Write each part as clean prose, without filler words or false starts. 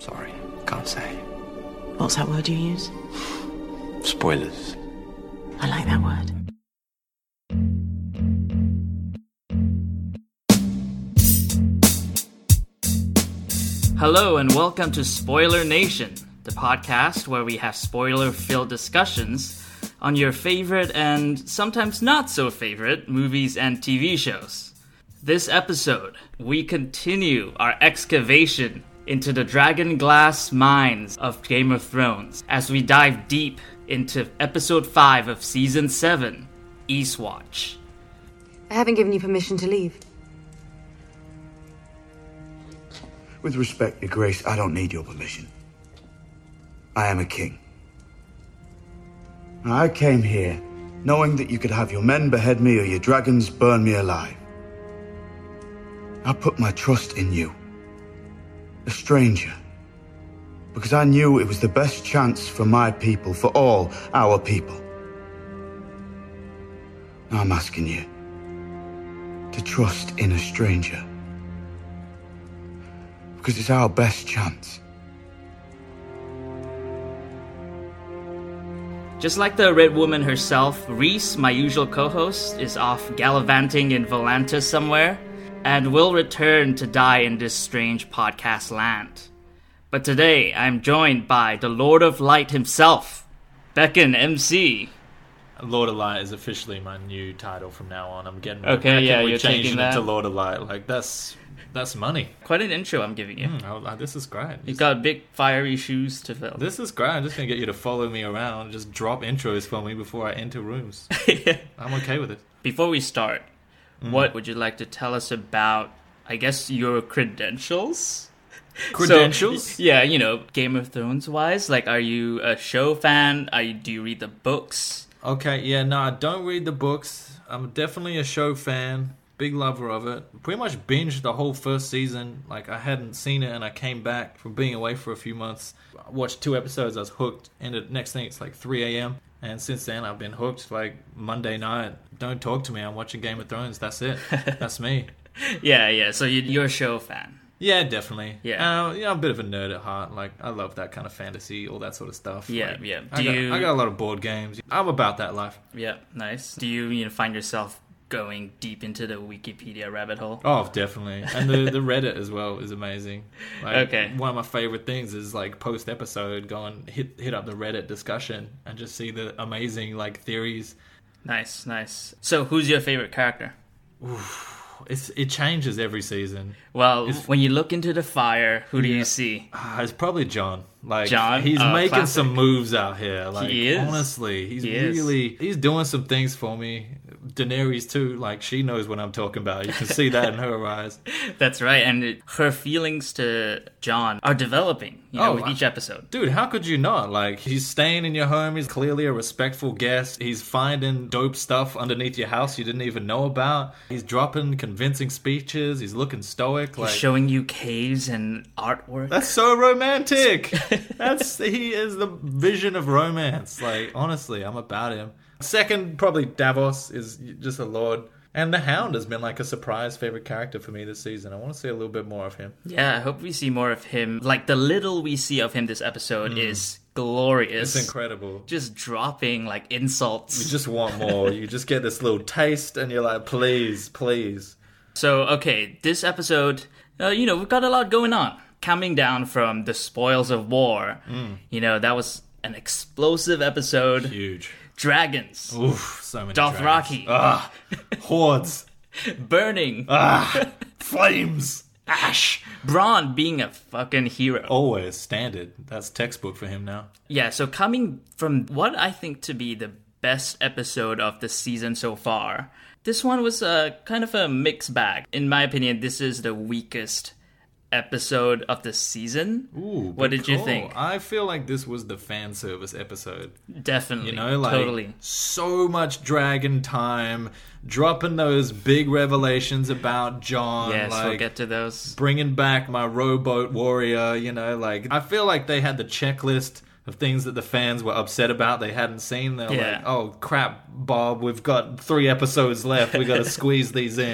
Sorry, can't say. What's that word you use? Spoilers. I like that word. Hello and welcome to Spoiler Nation, the podcast where we have spoiler-filled discussions on your favorite and sometimes not so favorite movies and TV shows. This episode, we continue our excavation into the Dragonglass mines of Game of Thrones as we dive deep into episode 5 of season 7, Eastwatch. I haven't given you permission to leave. With respect, Your Grace, I don't need your permission. I am a king. I came here knowing that you could have your men behead me or your dragons burn me alive. I put my trust in you, a stranger, because I knew it was the best chance for my people, for all our people. Now I'm asking you to trust in a stranger, because it's our best chance. Just like the Red Woman herself, Reese, my usual co-host, is off gallivanting in Volantis somewhere, and will return to die in this strange podcast land. But today, I'm joined by the Lord of Light himself, Beckon MC. Lord of Light is officially my new title from now on. I'm getting you're changing taking it that to Lord of Light. Like that's money. Quite an intro I'm giving you. This is great. You've got big fiery shoes to fill. This is great. I'm just gonna get you to follow me around, just drop intros for me before I enter rooms. I'm okay with it. Before we start, what would you like to tell us about, I guess, your credentials? Credentials? So, yeah, you know, Game of Thrones wise. Like, are you a show fan? Do you read the books? Okay, yeah, no, I don't read the books. I'm definitely a show fan. Big lover of it. Pretty much binged the whole first season. Like, I hadn't seen it and I came back from being away for a few months. I watched 2 episodes, I was hooked. And the next thing, it's like 3 a.m. And since then, I've been hooked. Like, Monday night, don't talk to me. I'm watching Game of Thrones. That's it. That's me. Yeah. So you're a show fan. Yeah, definitely. Yeah. I'm a bit of a nerd at heart. Like, I love that kind of fantasy, all that sort of stuff. Yeah, like, yeah. I got a lot of board games. I'm about that life. Yeah, nice. Do you find yourself going deep into the Wikipedia rabbit hole? Oh, definitely. And the Reddit as well is amazing. Like, okay. One of my favorite things is, like, post-episode, go and hit up the Reddit discussion and just see the amazing, like, theories. Nice. So, who's your favorite character? It changes every season. Well, when you look into the fire, who do you see? It's probably Jon. Like, Jon? He's making classic. some moves out here. Like, He is. Honestly, he's doing some things for me. Daenerys too, like, she knows what I'm talking about. You can see that in her eyes. That's right, and her feelings to Jon are developing, with each episode. Dude, how could you not? Like, he's staying in your home, he's clearly a respectful guest, he's finding dope stuff underneath your house you didn't even know about, he's dropping convincing speeches, he's looking stoic. He's showing you caves and artwork. That's so romantic! He is the vision of romance. Like, honestly, I'm about him. Second, probably Davos is just a lord. And the Hound has been like a surprise favorite character for me this season. I want to see a little bit more of him. Yeah, I hope we see more of him. Like, the little we see of him this episode is glorious. It's incredible. Just dropping, like, insults. You just want more. You just get this little taste and you're like, please. So, okay, this episode, we've got a lot going on. Coming down from the spoils of war. That was an explosive episode. Huge. Dragons. Oof, so many Dothraki. dragons. Hordes. Burning. Flames. Ash. Bronn being a fucking hero. Always standard. That's textbook for him now. Yeah, so coming from what I think to be the best episode of the season so far, this one was kind of a mixed bag. In my opinion, this is the weakest episode of the season. Ooh, what did you think? I feel like this was the fan service episode. Definitely. Totally. So much dragon time, dropping those big revelations about Jon. Yes, like, we'll get to those. Bringing back my rowboat warrior, I feel like they had the checklist of things that the fans were upset about they hadn't seen. They're like, oh crap, Bob, we've got 3 episodes left, we got to squeeze these in.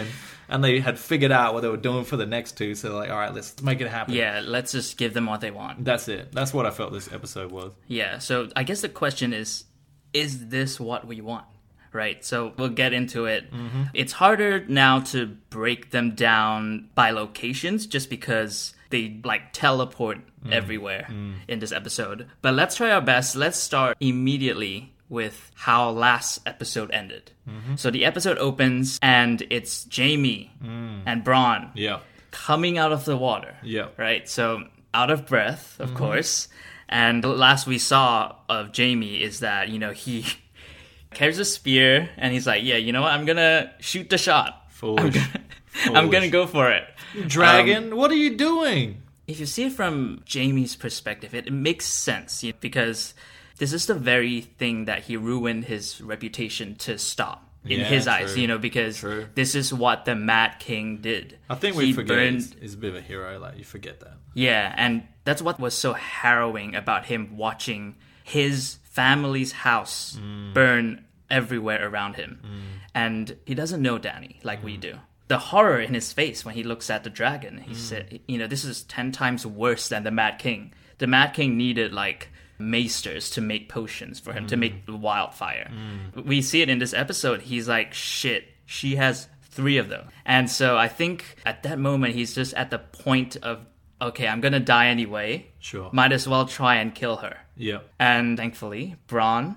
and they had figured out what they were doing for the next two. So they're like, all right, let's make it happen. Yeah, let's just give them what they want. That's it. That's what I felt this episode was. Yeah, so I guess the question is this what we want? Right, so we'll get into it. It's harder now to break them down by locations just because they like teleport everywhere in this episode. But let's try our best. Let's start immediately with how last episode ended. So the episode opens and it's Jamie and Bronn Yeah. coming out of the water. Yeah. Right, so out of breath, of course. And the last we saw of Jamie is that, he carries a spear and he's like, yeah, you know what? I'm gonna shoot the shot. Foolish. I'm gonna go for it. Dragon, what are you doing? If you see it from Jamie's perspective, it makes sense because this is the very thing that he ruined his reputation to stop in Yeah, his eyes, true. Because True. this is what the Mad King did. I think He we forget burned- he's a bit of a hero. Like, you forget that. Yeah, and that's what was so harrowing about him watching his family's house burn everywhere around him. And he doesn't know Danny like we do. The horror in his face when he looks at the dragon, he said, this is 10 times worse than the Mad King. The Mad King needed like maesters to make potions for him, to make wildfire. We see it in this episode. He's like, shit, she has 3 of them. And so I think at that moment, he's just at the point of, okay, I'm gonna die anyway. Sure. Might as well try and kill her. Yeah. And thankfully, Bronn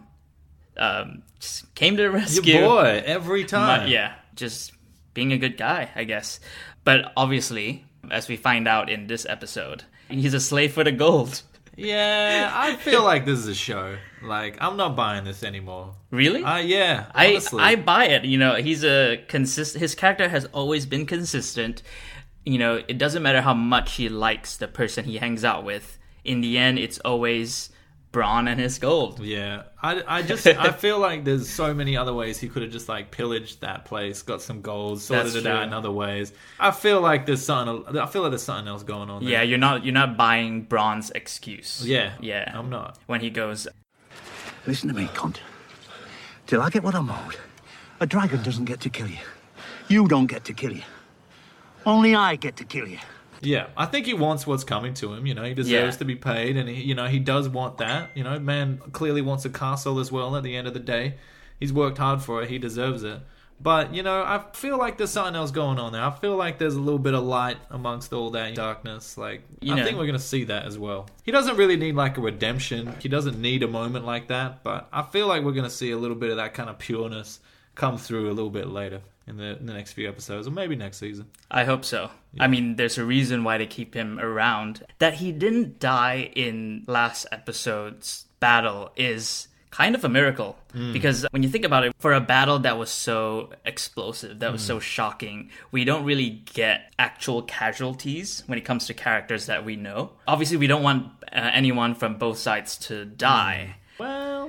just came to the rescue. Your boy, every time. Yeah, just being a good guy, I guess. But obviously, as we find out in this episode, he's a slave for the gold. Yeah, I feel like this is a show. Like, I'm not buying this anymore. Really? Yeah, honestly. I buy it. He's his character has always been consistent. It doesn't matter how much he likes the person he hangs out with. In the end, it's always Bronn and his gold. Yeah, I feel like there's so many other ways he could have just like pillaged that place, got some gold, sorted That's it out true. in other ways. I feel like there's something else going on there. Yeah, you're not buying Bronn's excuse. Yeah, Yeah. I'm not. When he goes, Listen to me, cunt. Till I get what I'm owed, a dragon doesn't get to kill you. You don't get to kill you. Only I get to kill you. Yeah, I think he wants what's coming to him. He deserves to be paid, and he does want that. Man clearly wants a castle as well. At the end of the day, he's worked hard for it. He deserves it. But I feel like there's something else going on there. I feel like there's a little bit of light amongst all that darkness. Like, I think we're gonna see that as well. He doesn't really need like a redemption. He doesn't need a moment like that. But I feel like we're gonna see a little bit of that kind of pureness come through a little bit later in the next few episodes, or maybe next season. I hope so. Yeah. I mean, there's a reason why they keep him around. That he didn't die in last episode's battle is kind of a miracle. Because when you think about it, for a battle that was so explosive, that was so shocking, we don't really get actual casualties when it comes to characters that we know. Obviously, we don't want anyone from both sides to die. Well...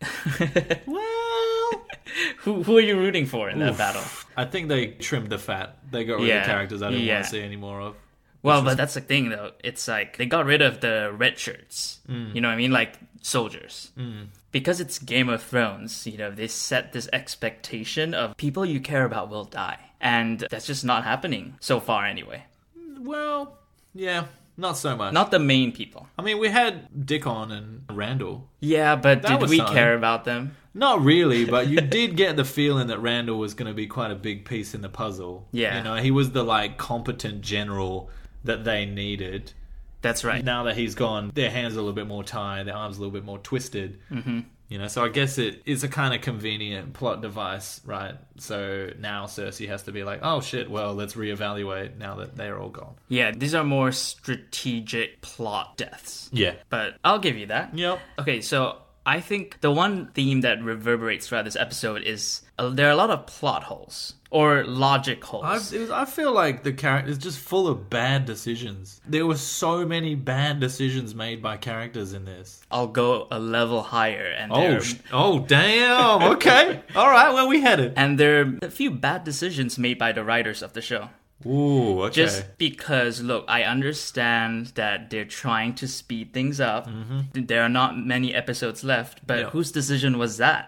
Who are you rooting for in that battle? I think they trimmed the fat. They got rid of characters I didn't want to see any more of. Well, but that's the thing, though. It's like they got rid of the red shirts. You know what I mean? Like soldiers. Because it's Game of Thrones, they set this expectation of people you care about will die. And that's just not happening so far anyway. Well, yeah, not so much. Not the main people. I mean, we had Dickon and Randall. Yeah, but did was we something. care about them? Not really, but you did get the feeling that Randall was going to be quite a big piece in the puzzle. Yeah. He was the, competent general that they needed. That's right. Now that he's gone, their hands are a little bit more tied, their arms a little bit more twisted. So I guess it is a kind of convenient plot device, right? So now Cersei has to be like, oh shit, well, let's reevaluate now that they're all gone. Yeah, these are more strategic plot deaths. Yeah. But I'll give you that. Yep. Okay, so I think the one theme that reverberates throughout this episode is there are a lot of plot holes or logic holes. I feel like the character is just full of bad decisions. There were so many bad decisions made by characters in this. I'll go a level higher, and damn! Okay, all right, where we headed? And there are a few bad decisions made by the writers of the show. Ooh, okay. Just because, look, I understand that they're trying to speed things up. There are not many episodes left, but whose decision was that?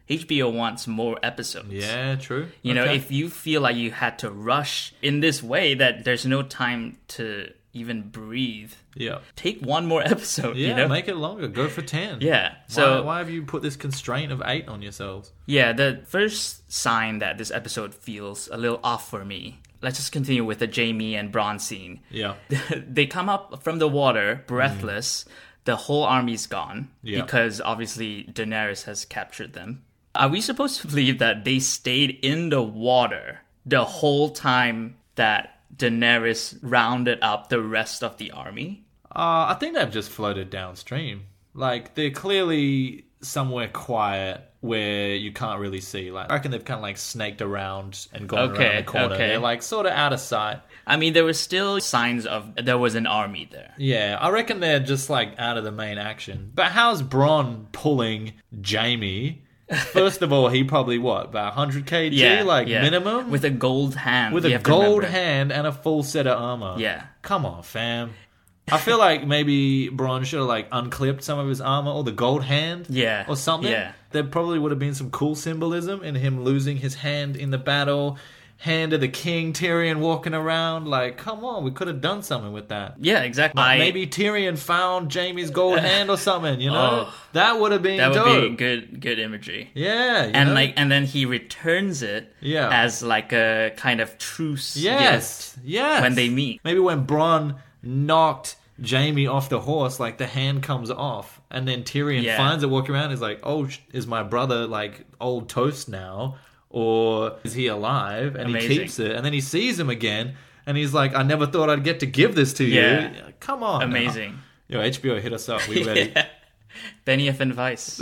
HBO wants more episodes. Yeah, true. You know, Okay. if you feel like you had to rush in this way that there's no time to even breathe, Yeah. take one more episode, Yeah, you know? make it longer. Go for 10. Yeah. So why have you put this constraint of 8 on yourselves? yeah, the first sign that this episode feels a little off for me. Let's just continue with the Jamie and Bronn scene. Yeah. They come up from the water, breathless. The whole army's gone Yeah. because obviously Daenerys has captured them. Are we supposed to believe that they stayed in the water the whole time that Daenerys rounded up the rest of the army? I think they've just floated downstream. Like, they're clearly somewhere quiet where you can't really see. Like, I reckon they've kind of like snaked around and gone around the corner. okay. They're like sort of out of sight. I mean, there were still signs of there was an army there. Yeah, I reckon they're just like out of the main action. But how's Bronn pulling Jamie? First of all, he probably about 100 kg, minimum? With a gold hand. With you a have to gold remember. hand and a full set of armor. Yeah. Come on, fam. I feel like maybe Bronn should have like unclipped some of his armor or the gold hand. Yeah. Or something. Yeah. There probably would have been some cool symbolism in him losing his hand in the battle. Hand of the king, Tyrion walking around. Like, come on, we could have done something with that. Yeah, exactly. Like, maybe Tyrion found Jamie's gold hand or something, you know? That would have been that would dope. be good imagery. Yeah, you And know? and then he returns it as like a kind of truce Yes, gift yes. when they meet. Maybe when Bronn knocked Jamie off the horse, like the hand comes off, and then Tyrion Yeah. finds it walking around. Is like, oh, is my brother like old toast now, or is he alive? And Amazing. he keeps it, and then he sees him again, and he's like, I never thought I'd get to give this to Yeah. you. Come on, Amazing. Yo, HBO, hit us up. We ready? Yeah. Benioff and Weiss.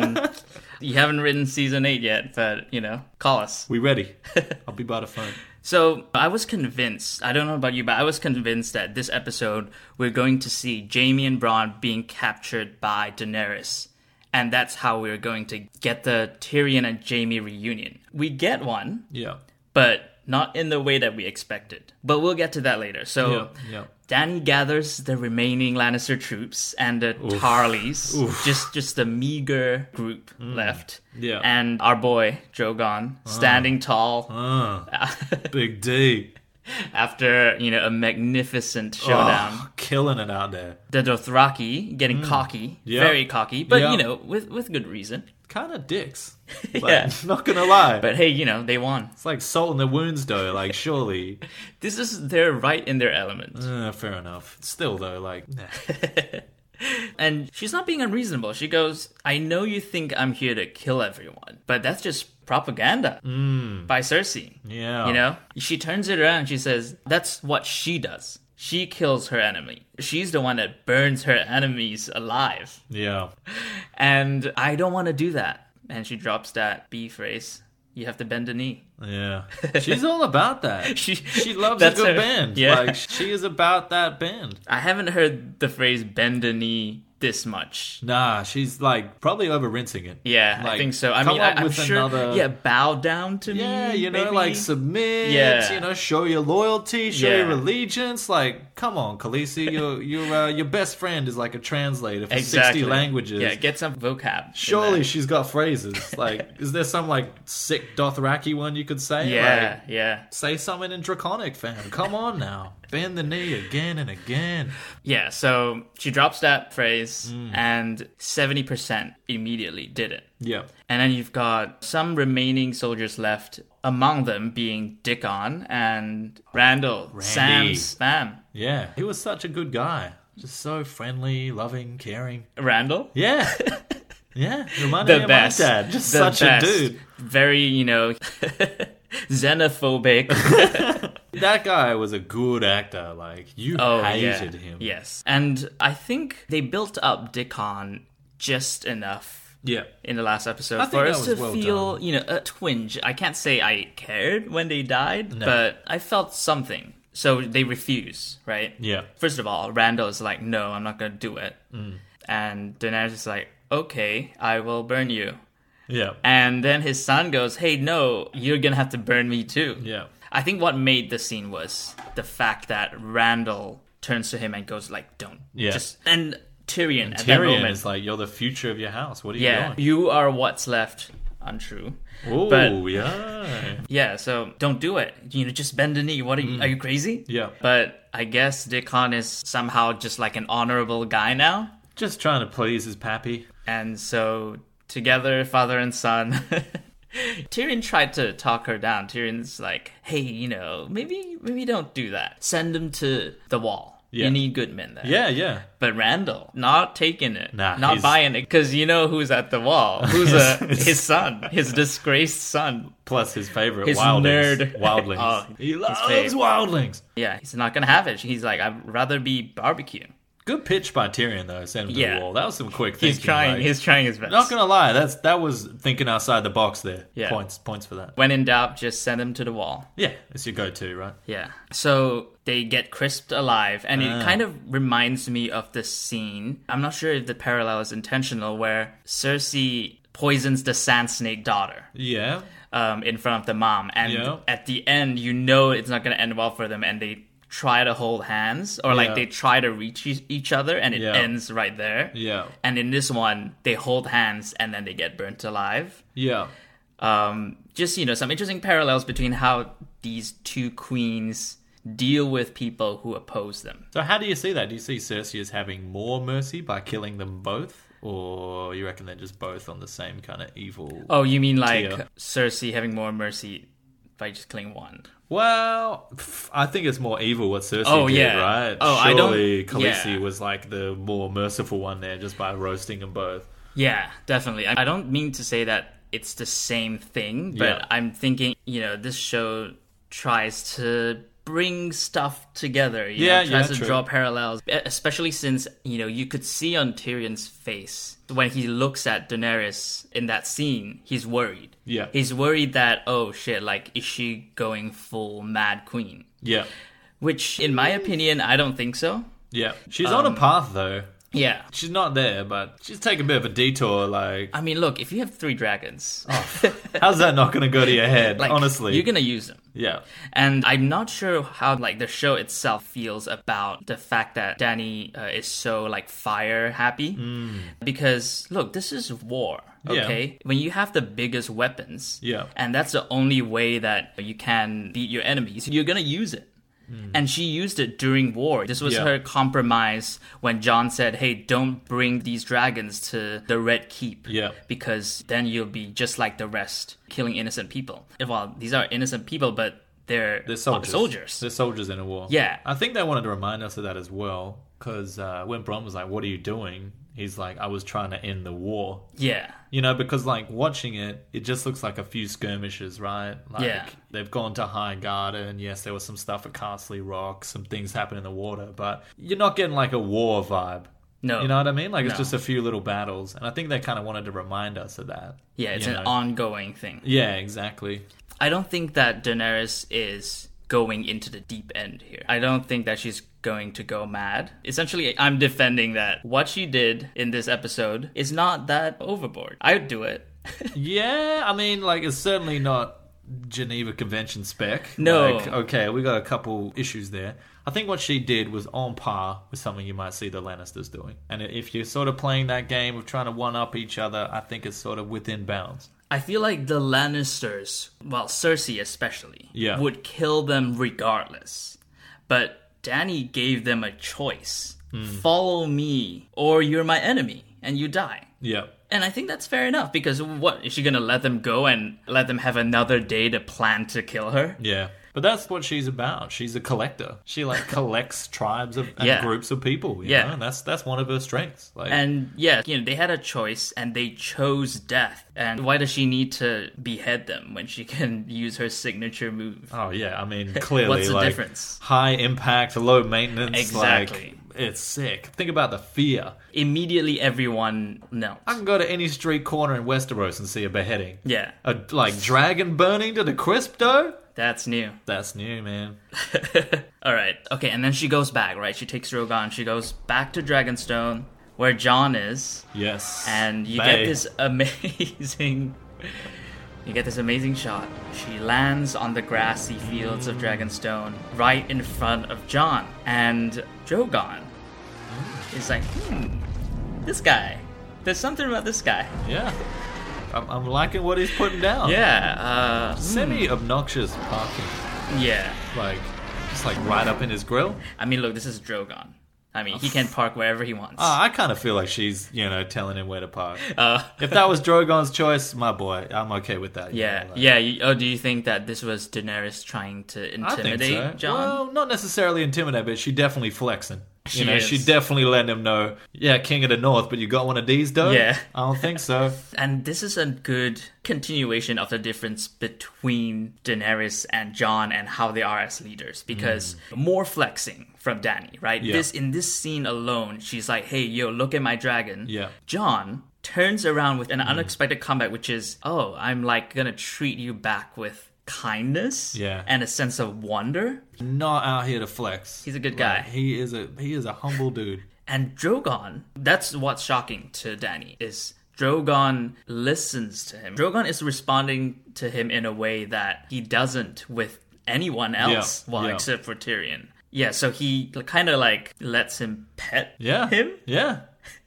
You haven't written season 8 yet, but, you know, call us. We ready? I'll be by the phone. So I was convinced, I don't know about you, but I was convinced that this episode we're going to see Jamie and Bronn being captured by Daenerys. And that's how we're going to get the Tyrion and Jamie reunion. We get one, Yeah. but not in the way that we expected. But we'll get to that later. So Yeah. Dany gathers the remaining Lannister troops and the Tarleys, just a meager group left. Yeah. And our boy, Drogon, standing tall Big D. after, you know, a magnificent showdown. Oh, killing it out there. The Dothraki getting cocky, Yeah. very cocky, but, Yeah. you know, with good reason. Kind of dicks. But Yeah. not gonna lie. But hey, you know, they won. It's like salt in the wounds, though. Like, surely. They're right in their element. Fair enough. Still, though, like, nah. And she's not being unreasonable. She goes, I know you think I'm here to kill everyone, but that's just propaganda by Cersei. Yeah. You know? She turns it around and she says, that's what she does. She kills her enemy. She's the one that burns her enemies alive. Yeah. And I don't want to do that. And she drops that B phrase. You have to bend the knee. Yeah. She's all about that. She loves a that's good her. bend. Yeah. Like, she is about that bend. I haven't heard the phrase bend the knee this much. Nah, she's like probably over rinsing it. Yeah, I Like, think so. I come mean, up I'm with sure. another- Yeah, bow down to me. Yeah, you know, maybe? like submit. Yeah. You know, show your loyalty, show Yeah. your allegiance. Like, come on, Khaleesi, your best friend is like a translator for Exactly. 60 languages. Yeah, get some vocab. in Surely that. she's got phrases. Like, is there some like sick Dothraki one you could say? Yeah, Like, yeah, say something in Draconic, fam. Come on now. Bend the knee again and again. yeah. So she drops that phrase, Mm. and 70% immediately did it. Yeah. And then you've got some remaining soldiers left, among them being Dickon and Randall, Randy. Sam's fam. Yeah. He was such a good guy. Just so friendly, loving, caring. Randall? Yeah. Yeah. Reminded me The of best. my dad. Just The such best. a dude. Very, you know, xenophobic. That guy was a good actor. Like, you hated yeah. him. Yes. And I think they built up Dickon just enough Yeah. in the last episode I think for that us was to well feel, done. you know, a twinge. I can't say I cared when they died, but I felt something. So they refuse, right? Yeah. First of all, Randall is like, no, I'm not going to do it. And Daenerys is like, okay, I will burn you. Yeah. And then his son goes, hey, no, you're going to have to burn me too. Yeah. I think what made the scene was the fact that Randall turns to him and goes like, don't. Yeah. And Tyrion at that Tyrion moment. is like, you're the future of your house. What are you Yeah, doing? you are what's left untrue. Oh, But- yeah. Yeah, so don't do it. Just bend the knee. What are you crazy? Yeah. But I guess Dickon is somehow just like an honorable guy now. Just trying to please his pappy. And so together, father and son, Tyrion tried to talk her down. Tyrion's like, hey, maybe don't do that. Send him to the wall. Yeah. You need good men there. Yeah, yeah. But Randall, not taking it. Nah, not he's- buying it. Because you know who's at the wall. Who's his son. His disgraced son. Plus his favorite, His wildlings. nerd. Wildlings. Oh, he his loves fave. wildlings. Yeah, he's not going to have it. He's like, I'd rather be barbecue. Good pitch by Tyrion, though. Send him to Yeah. the wall. That was some quick thinking. He's trying. like- He's trying his best. Not gonna lie, that was thinking outside the box there. Yeah. Points for that. When in doubt, just send him to the wall. Yeah, it's your go-to, right? Yeah. So they get crisped alive, and it kind of reminds me of the scene. I'm not sure if the parallel is intentional, where Cersei poisons the Sand Snake daughter Yeah. in front of the mom, and Yeah. at the end, it's not going to end well for them, and they try to hold hands, or like Yeah. they try to reach each other, and it Yeah. ends right there. Yeah. And in this one, they hold hands, and then they get burnt alive. Yeah. Just some interesting parallels between how these two queens deal with people who oppose them. So how do you see that? Do you see Cersei as having more mercy by killing them both? Or you reckon they're just both on the same kind of evil... Oh, you mean like tier? Cersei having more mercy by just killing one? Well, I think it's more evil what Cersei Oh, did, yeah. right? Oh, I don't- Surely Khaleesi yeah. was like the more merciful one there just by roasting them both. Yeah, definitely. I don't mean to say that it's the same thing, but Yeah. I'm thinking, this show tries to bring stuff together. Tries to true. draw parallels, especially since, you could see on Tyrion's face when he looks at Daenerys in that scene, he's worried. Yeah. He's worried that, oh shit, like, is she going full Mad Queen? Yeah. Which, in my opinion, I don't think so. Yeah. She's on a path, though. Yeah. She's not there, but she's taking a bit of a detour, like... I mean, look, if you have 3 dragons, How's that not going to go to your head, like, honestly? you're gonna use them. Yeah. And I'm not sure how, like, the show itself feels about the fact that Dany is so, like, fire happy. Because, look, this is war, Yeah. okay? When you have the biggest weapons, Yeah. and that's the only way that you can beat your enemies, you're gonna use it. And she used it during war. This was Yeah. her compromise when Jon said, hey, don't bring these dragons to the Red Keep. Yeah. Because then you'll be just like the rest, killing innocent people. Well, these are innocent people, but they're soldiers. They're soldiers in a war. Yeah. I think they wanted to remind us of that as well, because when Bronn was like, what are you doing? He's like, I was trying to end the war. Yeah. Because like watching it, it just looks like a few skirmishes, right? Like Yeah. they've gone to High Garden. Yes, there was some stuff at Castle Rock, some things happen in the water, but you're not getting like a war vibe. No. You know what I mean? Like it's No. just a few little battles. And I think they kind of wanted to remind us of that. Yeah, it's you an know? ongoing thing. Yeah, exactly. I don't think that Daenerys is going into the deep end here. I don't think that she's going to go mad. Essentially, I'm defending that what she did in this episode is not that overboard. I would do it. Yeah, I mean, like, it's certainly not Geneva Convention spec. No. Like, okay, we got a couple issues there. I think what she did was on par with something you might see the Lannisters doing. And if you're sort of playing that game of trying to one-up each other, I think it's sort of within bounds. I feel like the Lannisters, well, Cersei especially, Yeah. would kill them regardless. But Dany gave them a choice. Follow me, or you're my enemy, and you die. Yeah. And I think that's fair enough, because what, is she going to let them go and let them have another day to plan to kill her? Yeah. But that's what she's about. She's a collector. She, like, collects tribes and Yeah. groups of people, you Yeah. know? And that's one of her strengths. Like, And yeah, they had a choice and they chose death. And why does she need to behead them when she can use her signature move? oh, yeah, I mean, clearly, What's the like, difference? high impact, low maintenance. Exactly. Like, it's sick. Think about the fear. Immediately everyone knelt. I can go to any street corner in Westeros and see a beheading. Yeah, A, like, dragon burning to the crisp, though? that's new. That's new, man. All right. Okay, and then she goes back, right? She takes Drogon. She goes back to Dragonstone, where Jon is. Yes. And you Bae. get this amazing... You get this amazing shot. She lands on the grassy fields of Dragonstone, right in front of Jon. And Drogon is like, this guy. There's something about this guy. Yeah. I'm liking what he's putting down. Yeah. Semi-obnoxious parking. Yeah. Like, just like right up in his grill. I mean, look, this is Drogon. I mean, he can park wherever he wants. I kind of feel like she's, telling him where to park. If that was Drogon's choice, my boy, I'm okay with that. Yeah. Do you think that this was Daenerys trying to intimidate Jon? Well, not necessarily intimidate, but she definitely flexing. She definitely letting him know, yeah, King of the North, but you got one of these, though? Yeah. I don't think so. And this is a good continuation of the difference between Daenerys and Jon and how they are as leaders. Because more flexing from Dany, right? Yeah. In this scene alone, she's like, hey, yo, look at my dragon. Yeah. Jon turns around with an unexpected comeback, which is, oh, I'm like gonna treat you back with kindness and a sense of wonder. Not out here to flex. He's a good guy. He is a humble dude. And Drogon, that's what's shocking to Dany, is Drogon listens to him. Drogon is responding to him in a way that he doesn't with anyone else, except for Tyrion. Yeah, so he kind of like lets him pet him. Yeah.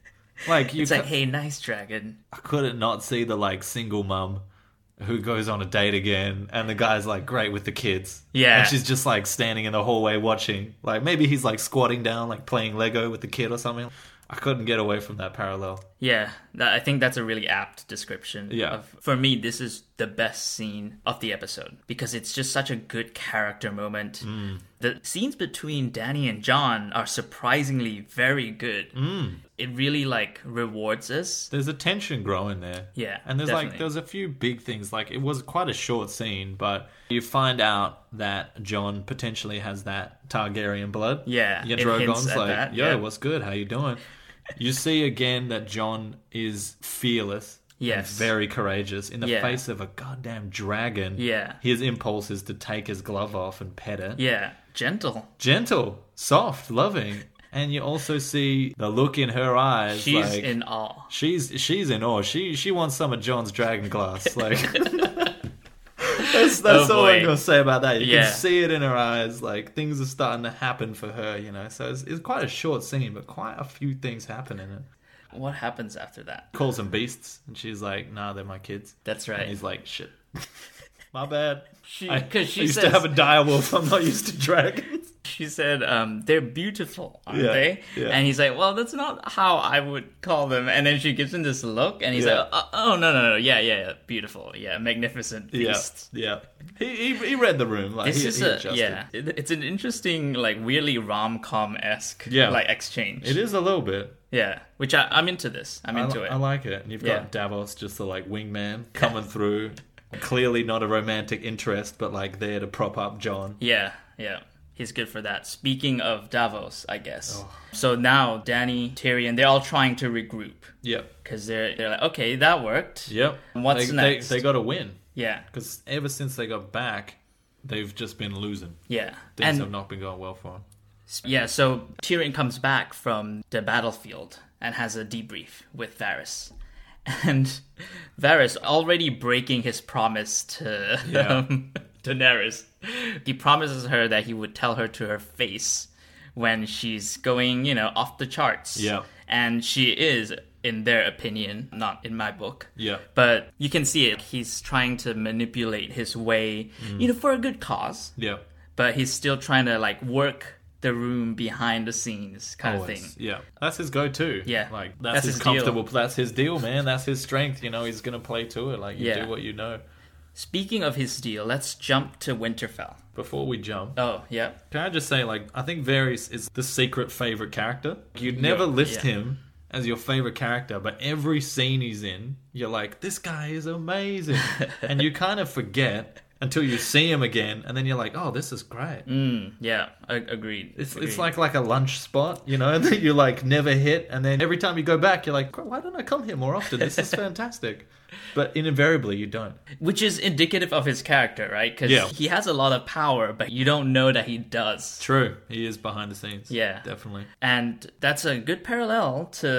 Like it's like, hey, nice dragon. I couldn't not see the like single mum who goes on a date again, and the guy's like great with the kids. Yeah. And she's just like standing in the hallway watching. Like maybe he's like squatting down, like playing Lego with the kid or something. I couldn't get away from that parallel. Yeah, I think that's a really apt description. Yeah. For me, this is the best scene of the episode because it's just such a good character moment. The scenes between Dany and Jon are surprisingly very good. It really like rewards us. There's a tension growing there. Yeah, and definitely. there's a few big things. Like it was quite a short scene, but you find out that Jon potentially has that Targaryen blood. Yeah, yeah. it hints Drogon's at like, that, yo, yeah. what's good? How you doing? You see again that Jon is fearless. Yes. And very courageous in the Yeah. face of a goddamn dragon. Yeah. His impulse is to take his glove off and pet it. Yeah, gentle. Gentle, soft, loving. And you also see the look in her eyes. She's like, in awe. She's in awe. She wants some of Jon's dragon glass. Like that's all I'm gonna say about that. You can see it in her eyes. Like things are starting to happen for her. So it's quite a short scene, but quite a few things happen in it. What happens after that? Calls them beasts, and she's like, "Nah, they're my kids." That's right. And he's like, "Shit, my bad." I she used says, to have a direwolf. I'm not used to dragons. She said, they're beautiful, aren't they? Yeah. And he's like, well, that's not how I would call them. And then she gives him this look, and he's like, oh, no. Yeah, beautiful. Yeah, magnificent beast. Yeah. He read the room. Like, This he adjusted. it's an interesting, like, weirdly rom-com-esque, like, exchange. It is a little bit. Yeah, which I'm into this. I'm into it. I like it. And you've got Davos, just the, like, wingman coming through. Clearly not a romantic interest, but, like, there to prop up Jon. Yeah. He's good for that. Speaking of Davos, I guess. So now, Dany, Tyrion, they're all trying to regroup. Yep. Because they're like, okay, that worked. Yep. What's next? They got to win. Yeah. Because ever since they got back, they've just been losing. Yeah. Things have not been going well for them. Yeah, so Tyrion comes back from the battlefield and has a debrief with Varys. And Varys, already breaking his promise to Daenerys, he promises her that he would tell her to her face when she's going, off the charts. Yeah. And she is, in their opinion, not in my book. Yeah. But you can see it. He's trying to manipulate his way, for a good cause. Yeah. But he's still trying to, work the room behind the scenes kind of thing. Yeah. That's his go-to. Yeah. Like, that's his comfortable... That's his deal, man. That's his strength. He's going to play to it. Like, you do what you know. Speaking of his deal, let's jump to Winterfell. Before we jump... Oh, yeah. Can I just say, I think Varys is the secret favorite character. You'd never list him as your favorite character, but every scene he's in, you're like, this guy is amazing. And you kind of forget... until you see him again, and then you're like, oh, this is great. Yeah, agreed. It's like a lunch spot, that you never hit, and then every time you go back, you're like, why don't I come here more often? This is fantastic. But invariably, you don't. Which is indicative of his character, right? Because he has a lot of power, but you don't know that he does. True. He is behind the scenes. Yeah. Definitely. And that's a good parallel to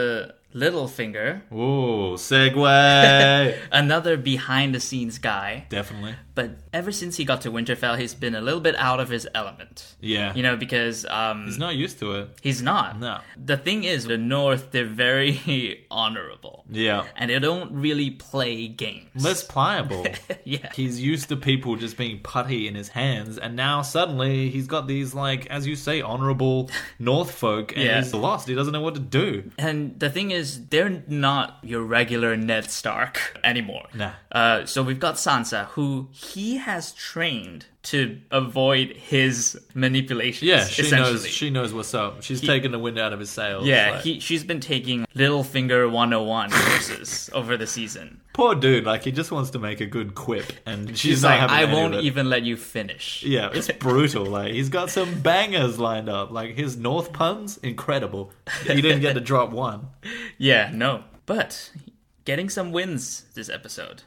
Littlefinger, Ooh, segue. another behind-the-scenes guy. Definitely. But ever since he got to Winterfell, he's been a little bit out of his element. Yeah. You know, because... He's not used to it. He's not. No. The thing is, the North, they're very honorable. Yeah. And they don't really play games. Less pliable. Yeah. He's used to people just being putty in his hands, and now suddenly he's got these, like, as you say, honorable North folk, and Yeah. he's lost. He doesn't know what to do. And the thing is, they're not your regular Ned Stark anymore. Nah. So we've got Sansa, who he has trained to avoid his manipulations. Yeah, she essentially. knows what's up. She's taken the wind out of his sails. Yeah, like- she's been taking Littlefinger 101 courses over the season. Poor dude, like, he just wants to make a good quip, and she's She's not like, having I any of won't it. even let you finish. Yeah, it's brutal. Like, he's got some bangers lined up. Like, his North puns, incredible. He didn't get to drop one. Yeah, no. But getting some wins this episode.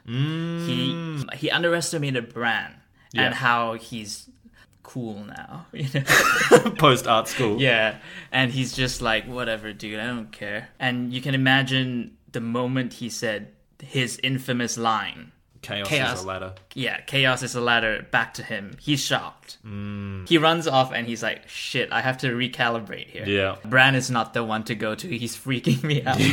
He underestimated Bran Yeah. and how he's cool now. You know? Post art school. Yeah, and he's just like, whatever, dude, I don't care. And you can imagine the moment he said his infamous line. Chaos is a ladder. Yeah, chaos is a ladder back to him. He's shocked. He runs off and he's like, shit, I have to recalibrate here. Yeah. Bran is not the one to go to. He's freaking me out.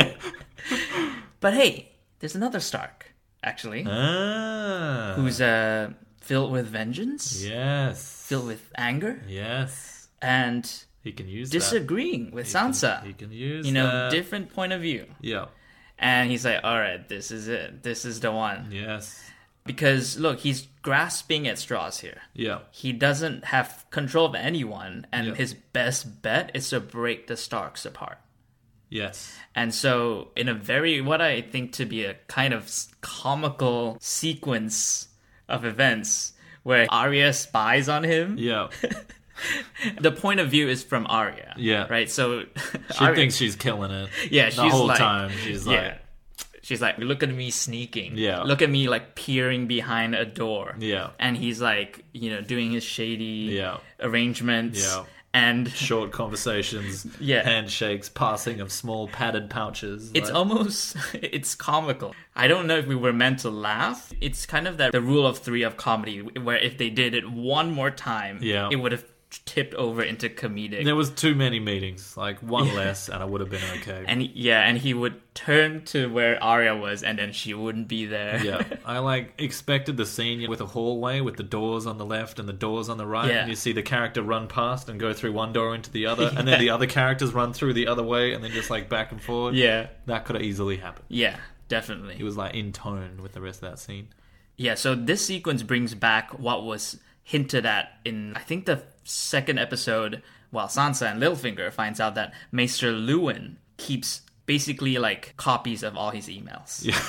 But hey, there's another Stark, actually, Ah. who's filled with vengeance, Yes. filled with anger, Yes. and He can use disagreeing with Sansa. He can use You know, that. different point of view. Yeah. And he's like, all right, this is it. This is the one. Yes. Because, look, he's grasping at straws here. Yeah. He doesn't have control of anyone, and Yeah. his best bet is to break the Starks apart. Yes. And so, in a very, what I think to be a kind of comical sequence of events, where Arya spies on him, Yeah. the point of view is from Arya. Yeah. Right? So, She thinks she's killing it. yeah, The she's whole like, time. She's like, she's like, look at me sneaking. Yeah. Look at me like peering behind a door. Yeah. And he's like, you know, doing his shady Yeah. arrangements. Yeah. And short conversations, Yeah. handshakes, passing of small padded pouches. it's like- almost, it's comical. I don't know if we were meant to laugh. It's kind of the rule of three of comedy, where if they did it one more time, Yeah. it would have tipped over into comedic. There was too many meetings, like one less, and I would have been okay. And and he would turn to where Arya was, and then she wouldn't be there. Yeah, I like expected the scene with a hallway with the doors on the left and the doors on the right, Yeah. and you see the character run past and go through one door into the other, and then the other characters run through the other way, and then just like back and forth. Yeah. That could have easily happened. Yeah, definitely. It was like in tone with the rest of that scene. Yeah, so this sequence brings back what was hinted at in, I think, the second episode, while Sansa and Littlefinger finds out that Maester Luwin keeps basically like copies of all his emails. Yeah.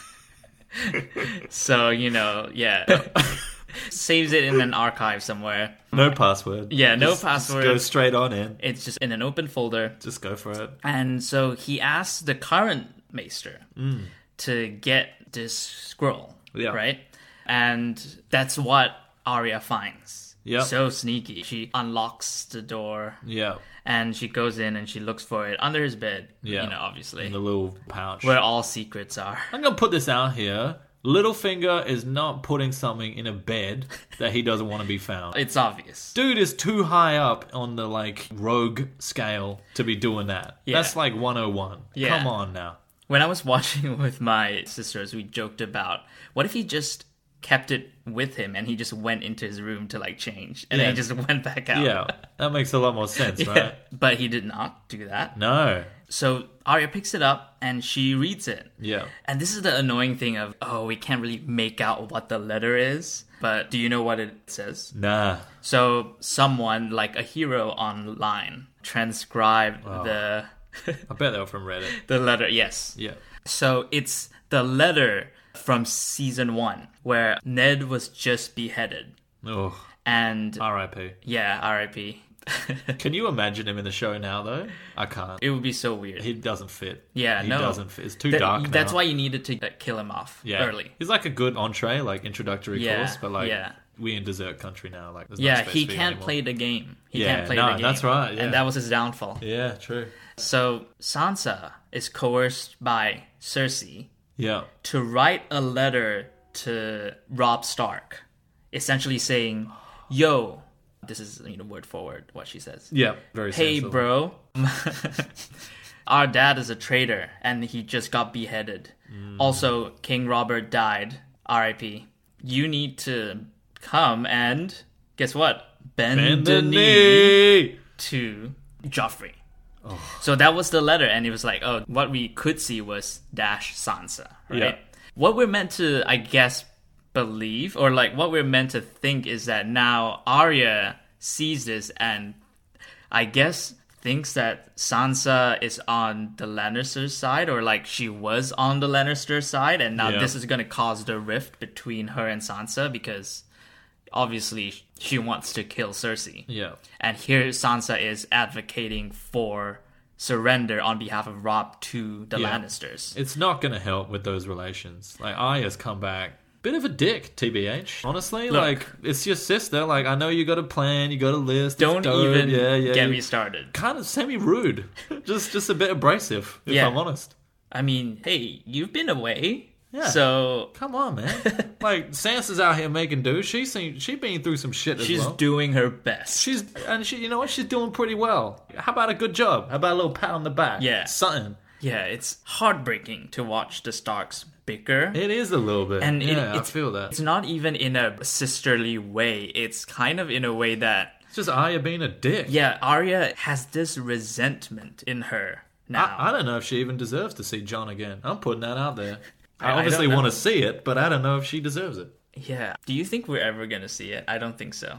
So, you know, yeah. Saves it in an archive somewhere. No password. Yeah, no Just password. go straight on in. It's just in an open folder. Just go for it. And so he asks the current Maester to get this scroll, Yeah. right? And that's what Arya finds. Yep. So sneaky. She unlocks the door Yeah. and she goes in and she looks for it under his bed. Yeah. You know, obviously. In the little pouch. Where all secrets are. I'm gonna put this out here. Littlefinger is not putting something in a bed that he doesn't want to be found. It's obvious. Dude is too high up on the like rogue scale to be doing that. Yeah. That's like 101. Yeah. Come on now. When I was watching with my sisters, we joked about, what if he just kept it with him and he just went into his room to like change and then he Yeah. just went back out? Yeah, that makes a lot more sense, Yeah. right? But he did not do that. No. So Arya picks it up and she reads it. Yeah. And this is the annoying thing of, we can't really make out what the letter is. But do you know what it says? Nah. So someone, like a hero online, transcribed the I bet they were from Reddit. the letter. Yes. Yeah. So it's the letter from season 1 where Ned was just beheaded. Oh, And R.I.P. yeah, R.I.P. Can you imagine him in the show now, though? I can't. It would be so weird. He doesn't fit. Yeah, he no. doesn't fit. It's too dark now. That's why you needed to kill him off early. He's like a good entree, like introductory Yeah, course, but like yeah. we in desert country now. Like, there's no Yeah, space he for you can't anymore. play the game. He Yeah, can't play no, the game. that's right, yeah. And that was his downfall. Yeah, true. So Sansa is coerced by Cersei Yeah. to write a letter to Robb Stark, essentially saying, yo, this is word for word what she says. Yeah. Very Hey, sensible. bro, our dad is a traitor and he just got beheaded. Also, King Robert died, R.I.P. You need to come and, guess what? Bend the knee to Joffrey. So that was the letter, and it was like, oh, what we could see was dash Sansa, right? Yeah. What we're meant to, I guess, believe, or like what we're meant to think is that now Arya sees this and I guess thinks that Sansa is on the Lannister side, or like she was on the Lannister side, and now this is going to cause the rift between her and Sansa because obviously she wants to kill Cersei. Yeah. And here Sansa is advocating for surrender on behalf of Robb to the Lannisters. It's not going to help with those relations. Like, Arya's come back. Bit of a dick, TBH. Honestly, Look, like, it's your sister. Like, I know you got a plan, you got a list. Don't it's dope. even yeah, get me started. Kind of semi-rude. just a bit abrasive, if I'm honest. I mean, hey, you've been away. Yeah. So Come on, man. Like, Sansa's out here making do. She's been through some shit as she's well. doing her best. She, you know what? She's doing pretty well. How about a good job? How about a little pat on the back? Yeah. Something. Yeah, it's heartbreaking to watch the Starks bicker. It is a little bit. And I feel that. It's not even in a sisterly way. It's kind of in a way that, It's just Arya being a dick. yeah, Arya has this resentment in her now. I don't know if she even deserves to see Jon again. I'm putting that out there. I I obviously don't know. want to see it, but I don't know if she deserves it. Yeah. Do you think we're ever going to see it? I don't think so.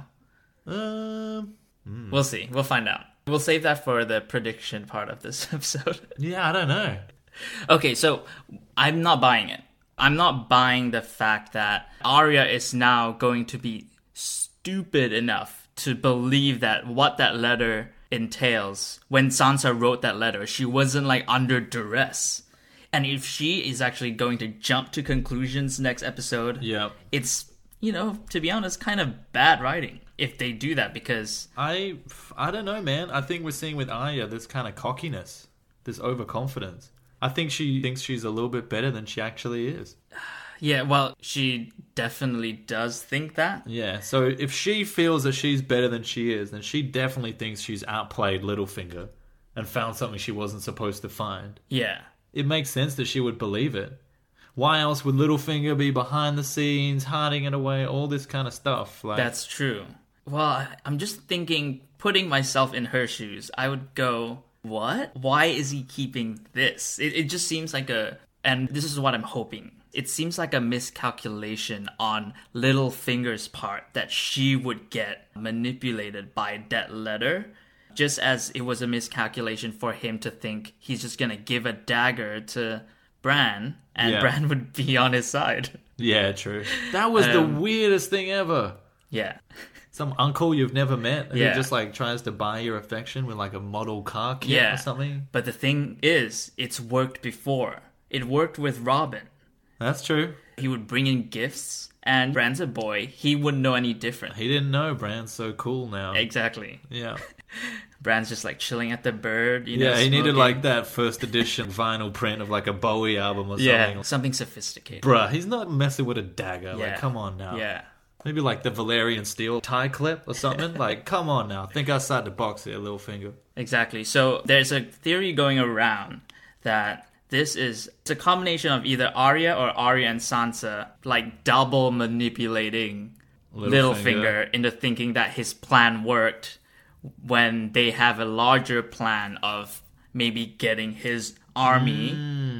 Hmm. We'll see. We'll find out. We'll save that for the prediction part of this episode. Yeah, I don't know. Okay, so I'm not buying it. I'm not buying the fact that Arya is now going to be stupid enough to believe that what that letter entails. When Sansa wrote that letter, she wasn't like under duress. And if she is actually going to jump to conclusions next episode, Yeah. it's, to be honest, kind of bad writing if they do that because... I don't know, man. I think we're seeing with Arya this kind of cockiness, this overconfidence. I think she thinks she's a little bit better than she actually is. Yeah, well, she definitely does think that. Yeah, so if she feels that she's better than she is, then she definitely thinks she's outplayed Littlefinger and found something she wasn't supposed to find. Yeah. It makes sense that she would believe it. Why else would Littlefinger be behind the scenes, hiding it away, all this kind of stuff? Like, That's true. Well, I'm just thinking, putting myself in her shoes, I would go, what? Why is he keeping this? It just seems like and this is what I'm hoping. It seems like a miscalculation on Littlefinger's part that she would get manipulated by that letter. Just as it was a miscalculation for him to think he's just gonna give a dagger to Bran, and Bran would be on his side. Yeah, true. That was the weirdest thing ever. Yeah. Some uncle you've never met who Yeah. just like tries to buy your affection with like a model car kit or something. But the thing is, it's worked before. It worked with Robin. That's true. He would bring in gifts, and Bran's a boy. He wouldn't know any different. He didn't know Bran's so cool now. Exactly. Yeah. Bran's just like chilling at the bird, Yeah, he needed smoking. like that first edition vinyl print of like a Bowie album or Yeah, something. something sophisticated. Bruh, he's not messing with a dagger. Yeah. Like, come on now. Yeah. Maybe like the Valerian Steel tie clip or something. Like, come on now. Think outside the box here, Littlefinger. Exactly. So there's a theory going around that it's a combination of either Arya or Arya and Sansa like double manipulating Littlefinger into thinking that his plan worked when they have a larger plan of maybe getting his army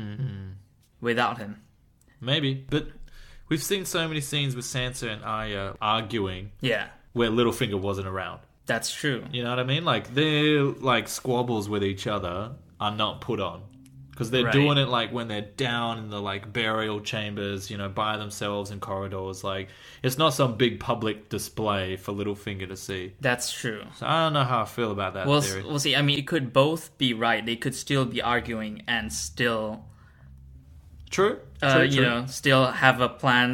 without him. Maybe. But we've seen so many scenes with Sansa and Arya arguing Yeah, where Littlefinger wasn't around. that's true. You know what I mean? Like, their like squabbles with each other are not put on. Because they're Right. doing it like when they're down in the like burial chambers, by themselves in corridors. Like, it's not some big public display for Littlefinger to see. That's true. So I don't know how I feel about that We'll theory. see. I mean, it could both be right. They could still be arguing and still, True. still have a plan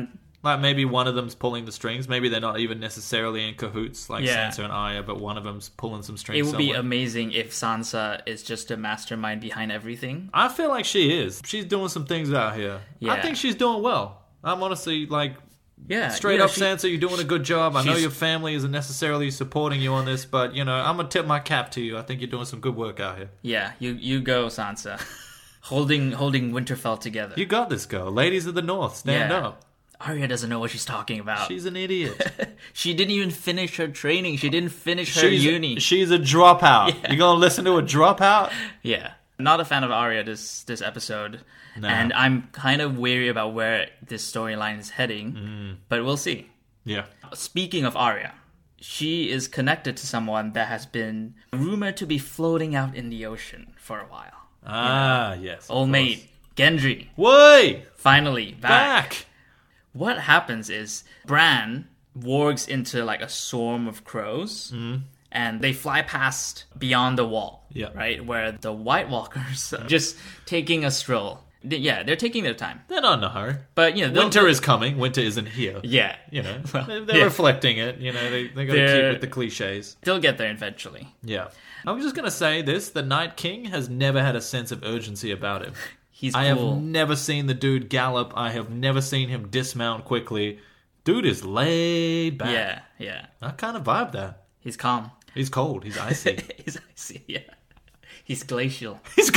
Like, maybe one of them's pulling the strings. Maybe they're not even necessarily in cahoots, like Sansa and Arya, but one of them's pulling some strings. It would be somewhere. amazing if Sansa is just a mastermind behind everything. I feel like she is. She's doing some things out here. Yeah. I think she's doing well. I'm honestly, like... Yeah, Straight up, Sansa, you're doing a good job. I know your family isn't necessarily supporting you on this, but, you know, I'm going to tip my cap to you. I think you're doing some good work out here. Yeah, you go, Sansa. holding Winterfell together. You got this, girl. Ladies of the North, stand up. Arya doesn't know what she's talking about. She's an idiot. She didn't even finish her training. She didn't finish her uni. She's a dropout. Yeah. You going to listen to a dropout? Yeah. Not a fan of Arya this episode. No. And I'm kind of wary about where this storyline is heading, but we'll see. Yeah. Speaking of Arya, she is connected to someone that has been rumored to be floating out in the ocean for a while. Yes. Old mate, Gendry. Way! Finally, back. What happens is Bran wargs into like a swarm of crows, and they fly past beyond the wall, right? Where the White Walkers are just taking a stroll. Yeah, they're taking their time. They're not in a hurry. But, you know... Winter is coming. Winter isn't here. Yeah. You know, they're reflecting it. You know, they got to keep with the cliches. They'll get there eventually. Yeah. I'm just going to say this. The Night King has never had a sense of urgency about him. He's cool. I have never seen the dude gallop. I have never seen him dismount quickly. Dude is laid back. Yeah. I kind of vibe that. He's calm. He's cold. He's icy. He's icy, yeah. He's glacial.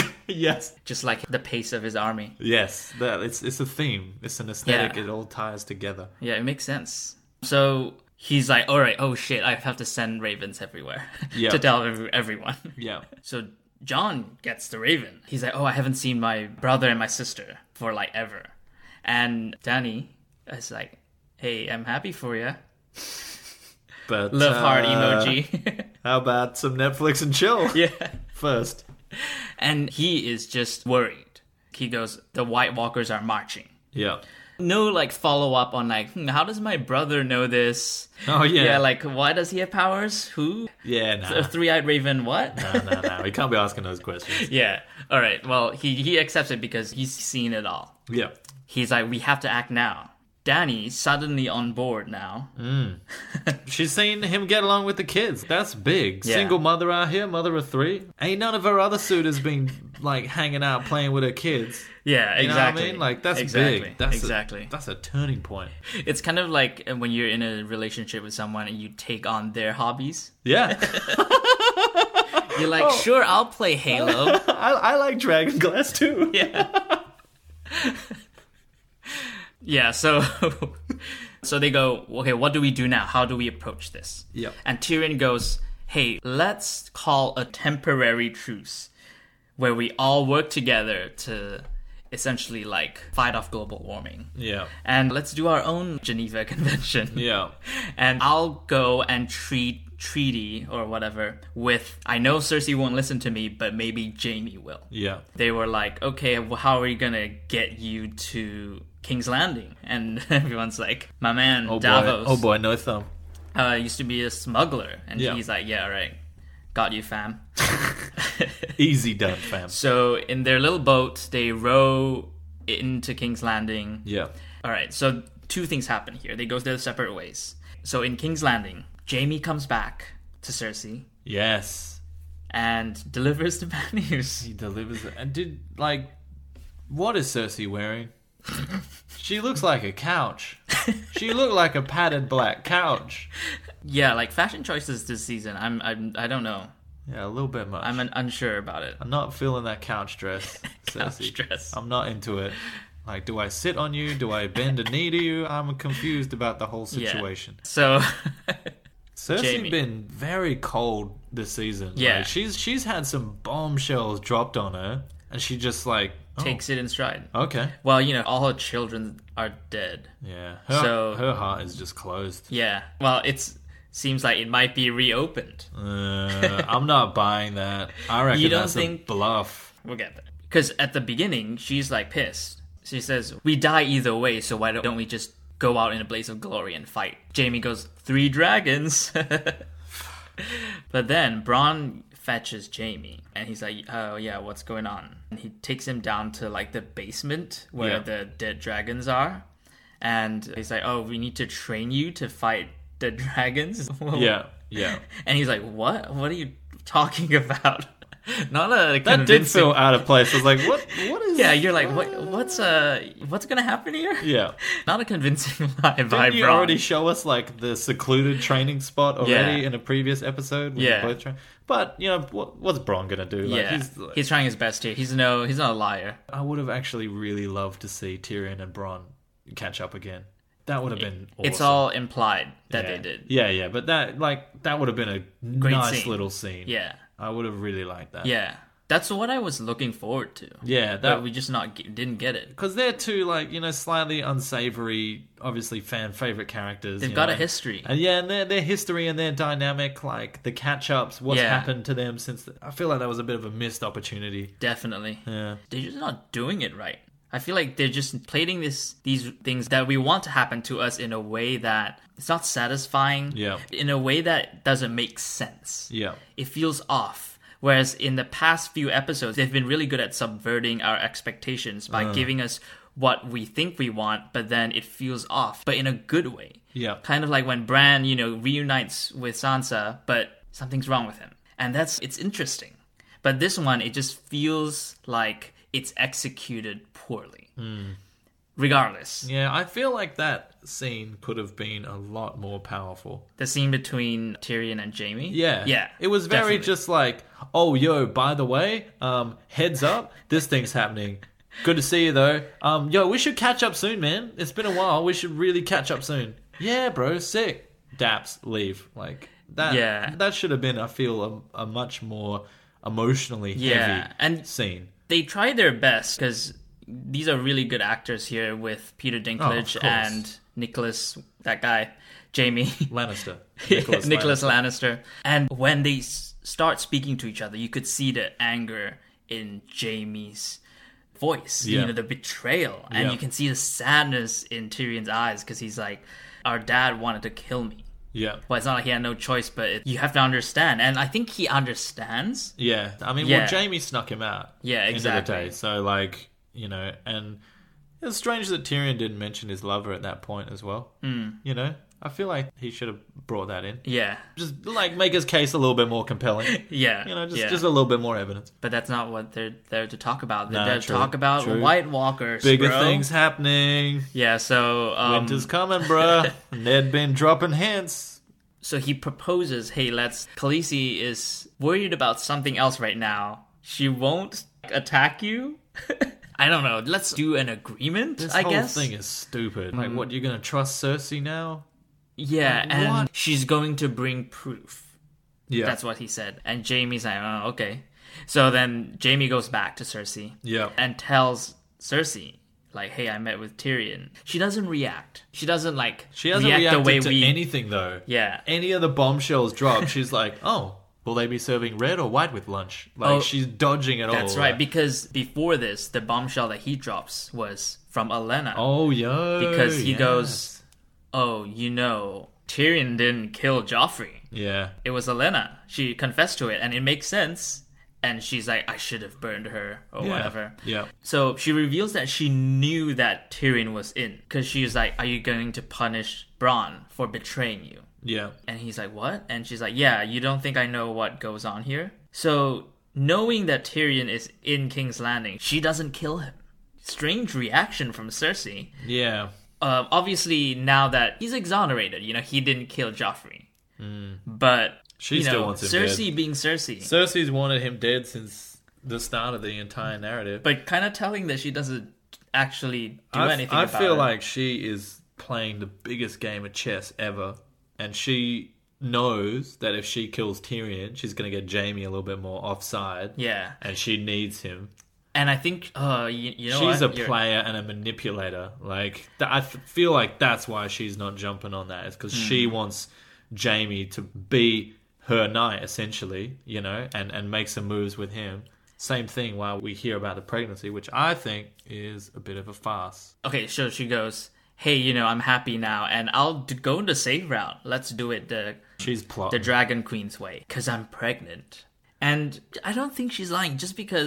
Yes. Just like the pace of his army. Yes. It's a theme. It's an aesthetic. Yeah. It all ties together. Yeah, it makes sense. So he's like, all right, oh shit, I have to send ravens everywhere to tell everyone. Yeah. So Jon gets the raven. He's like, oh, I haven't seen my brother and my sister for like ever. And Dany is like, hey, I'm happy for you. But love heart emoji. How about some Netflix and chill? Yeah. First. And he is just worried. He goes, the White Walkers are marching. Yeah. No, like, follow-up on, like, how does my brother know this? Oh, yeah. Yeah, like, why does he have powers? Who? Yeah, no. A three-eyed raven, what? No. We can't be asking those questions. Yeah. All right. Well, he accepts it because he's seen it all. Yeah. He's like, we have to act now. Dany suddenly on board now. She's seen him get along with the kids. That's big. Yeah. Single mother out here, mother of 3. Ain't none of her other suitors been like hanging out playing with her kids. Yeah, you know exactly. what I mean? Like that's exactly. big. That's exactly. A turning point. It's kind of like when you're in a relationship with someone and you take on their hobbies. Yeah. You're like, sure, I'll play Halo. I like Dragon Glass too. Yeah. Yeah, so they go, okay, what do we do now? How do we approach this? Yeah. And Tyrion goes, hey, let's call a temporary truce where we all work together to essentially like fight off global warming. Yeah. And let's do our own Geneva Convention. Yeah. And I'll go and treaty or whatever with, I know Cersei won't listen to me, but maybe Jaime will. Yeah. They were like, okay, well, how are we gonna get you to King's Landing? And everyone's like, my man, Davos. Oh boy, no thumb. Used to be a smuggler. And he's like, yeah, right. Got you, fam. Easy done, fam. So in their little boat, they row into King's Landing. Yeah. All right, so 2 things happen here. They go their separate ways. So in King's Landing, Jaime comes back to Cersei. Yes. And delivers the bad news. He delivers it. And what is Cersei wearing? She looks like a couch. She looked like a padded black couch. Yeah, like fashion choices this season, I don't know. Yeah, a little bit much. I'm unsure about it. I'm not feeling that couch dress, Cersei. Couch dress. I'm not into it. Like, do I sit on you? Do I bend a knee to you? I'm confused about the whole situation. Yeah. So Cersei's been very cold this season. Yeah. Like, she's had some bombshells dropped on her, and she just like takes it in stride. Okay. Well, all her children are dead. Yeah. Her heart is just closed. Yeah. Well, seems like it might be reopened. I'm not buying that. I reckon you don't that's think... a bluff. We'll get there. Because at the beginning, she's like pissed. She says, we die either way, so why don't we just go out in a blaze of glory and fight? Jaime goes, 3 dragons. But then Bronn fetches Jaime, and he's like, oh yeah, what's going on? And he takes him down to like the basement where the dead dragons are. and he's like, "Oh, we need to train you to fight the dragons." Yeah. And he's like, "What? What are you talking about?" Not a That did convincing. feel out of place. I was like, what is... Yeah, you're like, what's gonna happen here? Yeah. Not a convincing lie by Didn't you Bronn. already show us, like, the secluded training spot already Yeah. in a previous episode? When Yeah. they both train? But, you know, what's Bronn gonna do? Like, Yeah, he's trying his best here. He's not a liar. I would have actually really loved to see Tyrion and Bronn catch up again. That would have been awesome. It's all implied that Yeah. they did. Yeah, but that would have been a Great nice scene. little scene. Yeah, I would have really liked that. yeah. That's what I was looking forward to. Yeah, But we just didn't get it. because they're two, like, you know, slightly unsavory, obviously fan favorite characters. They've you got know, a history. and yeah, and their history and their dynamic, like the catch ups, what's Yeah. happened to them since. I feel like that was a bit of a missed opportunity. Definitely. Yeah, They're just not doing it right. I feel like they're just plating these things that we want to happen to us in a way that it's not satisfying. Yeah. In a way that doesn't make sense. yeah, It feels off. Whereas in the past few episodes, they've been really good at subverting our expectations by giving us what we think we want, but then it feels off, but in a good way. yeah. Kind of like when Bran, reunites with Sansa, but something's wrong with him. And it's interesting. But this one, it just feels like it's executed poorly. Regardless, Yeah, I feel like that scene could have been a lot more powerful. the scene between Tyrion and Jaime. Yeah. Yeah. It was very definitely. just like, oh, yo, by the way, heads up, this thing's happening. Good to see you, though. Yo, we should catch up soon, man. It's been a while. We should really catch up soon. Yeah, bro, sick. Daps, leave. Like, that Yeah. That should have been, I feel, a much more emotionally Yeah, heavy and- scene. They tried their best because these are really good actors here with Peter Dinklage course. and Nicholas, that guy, Jaime. Lannister. Nicholas Lannister. And when they start speaking to each other, you could see the anger in Jaime's voice, Yeah. the betrayal. And Yeah. you can see the sadness in Tyrion's eyes because he's like, our dad wanted to kill me. Yeah. Well, it's not like he had no choice, but you have to understand. And I think he understands. Yeah. I mean, Yeah. well, Jaime snuck him out. Yeah, End exactly. of the day. So, like, and it's strange that Tyrion didn't mention his lover at that point as well. I feel like he should have brought that in. Yeah. Just, like, make his case a little bit more compelling. Yeah. Just a little bit more evidence. But that's not what they're there to talk about. They're Nah, there to true, talk about true. White Walkers, Bigger bro. things happening. Yeah, so Winter's coming, bruh. Ned been dropping hints. so he proposes, hey, Khaleesi is worried about something else right now. She won't attack you. I don't know. Let's do an agreement, This I whole guess. thing is stupid. Like, what, you're gonna trust Cersei now? Yeah, and what? she's going to bring proof. Yeah. That's what he said. And Jaime's like, oh, okay. So then Jaime goes back to Cersei. Yeah. And tells Cersei, like, hey, I met with Tyrion. She doesn't react. She doesn't, like, She hasn't react reacted the way to we... anything, though. Yeah. Any of the bombshells drop, she's like, oh, will they be serving red or white with lunch? Like, she's dodging it all. That's right, because before this, the bombshell that he drops was from Olenna. Oh, yo. Because he yes. goes, oh, Tyrion didn't kill Joffrey. Yeah. It was Olenna. She confessed to it, and it makes sense. And she's like, I should have burned her, or Yeah. whatever. Yeah. So she reveals that she knew that Tyrion was in. Because she was like, are you going to punish Bronn for betraying you? Yeah. And he's like, what? And she's like, yeah, you don't think I know what goes on here? So, knowing that Tyrion is in King's Landing, she doesn't kill him. Strange reaction from Cersei. Yeah. Obviously, now that he's exonerated, he didn't kill Joffrey. But, She still wants him Cersei dead. being Cersei. Cersei's wanted him dead since the start of the entire narrative. But kind of telling that she doesn't actually do anything I about feel it. like she is playing the biggest game of chess ever. And she knows that if she kills Tyrion, she's going to get Jaime a little bit more offside. Yeah. And she needs him. And I think, you know She's what? a player and a manipulator. Like, I feel like that's why she's not jumping on that. It's because she wants Jaime to be her knight, essentially, and make some moves with him. Same thing while we hear about the pregnancy, which I think is a bit of a farce. Okay, so she goes, hey, I'm happy now, and I'll go the safe route. Let's do it She's the plotting. Dragon Queen's way, because I'm pregnant. And I don't think she's lying, just because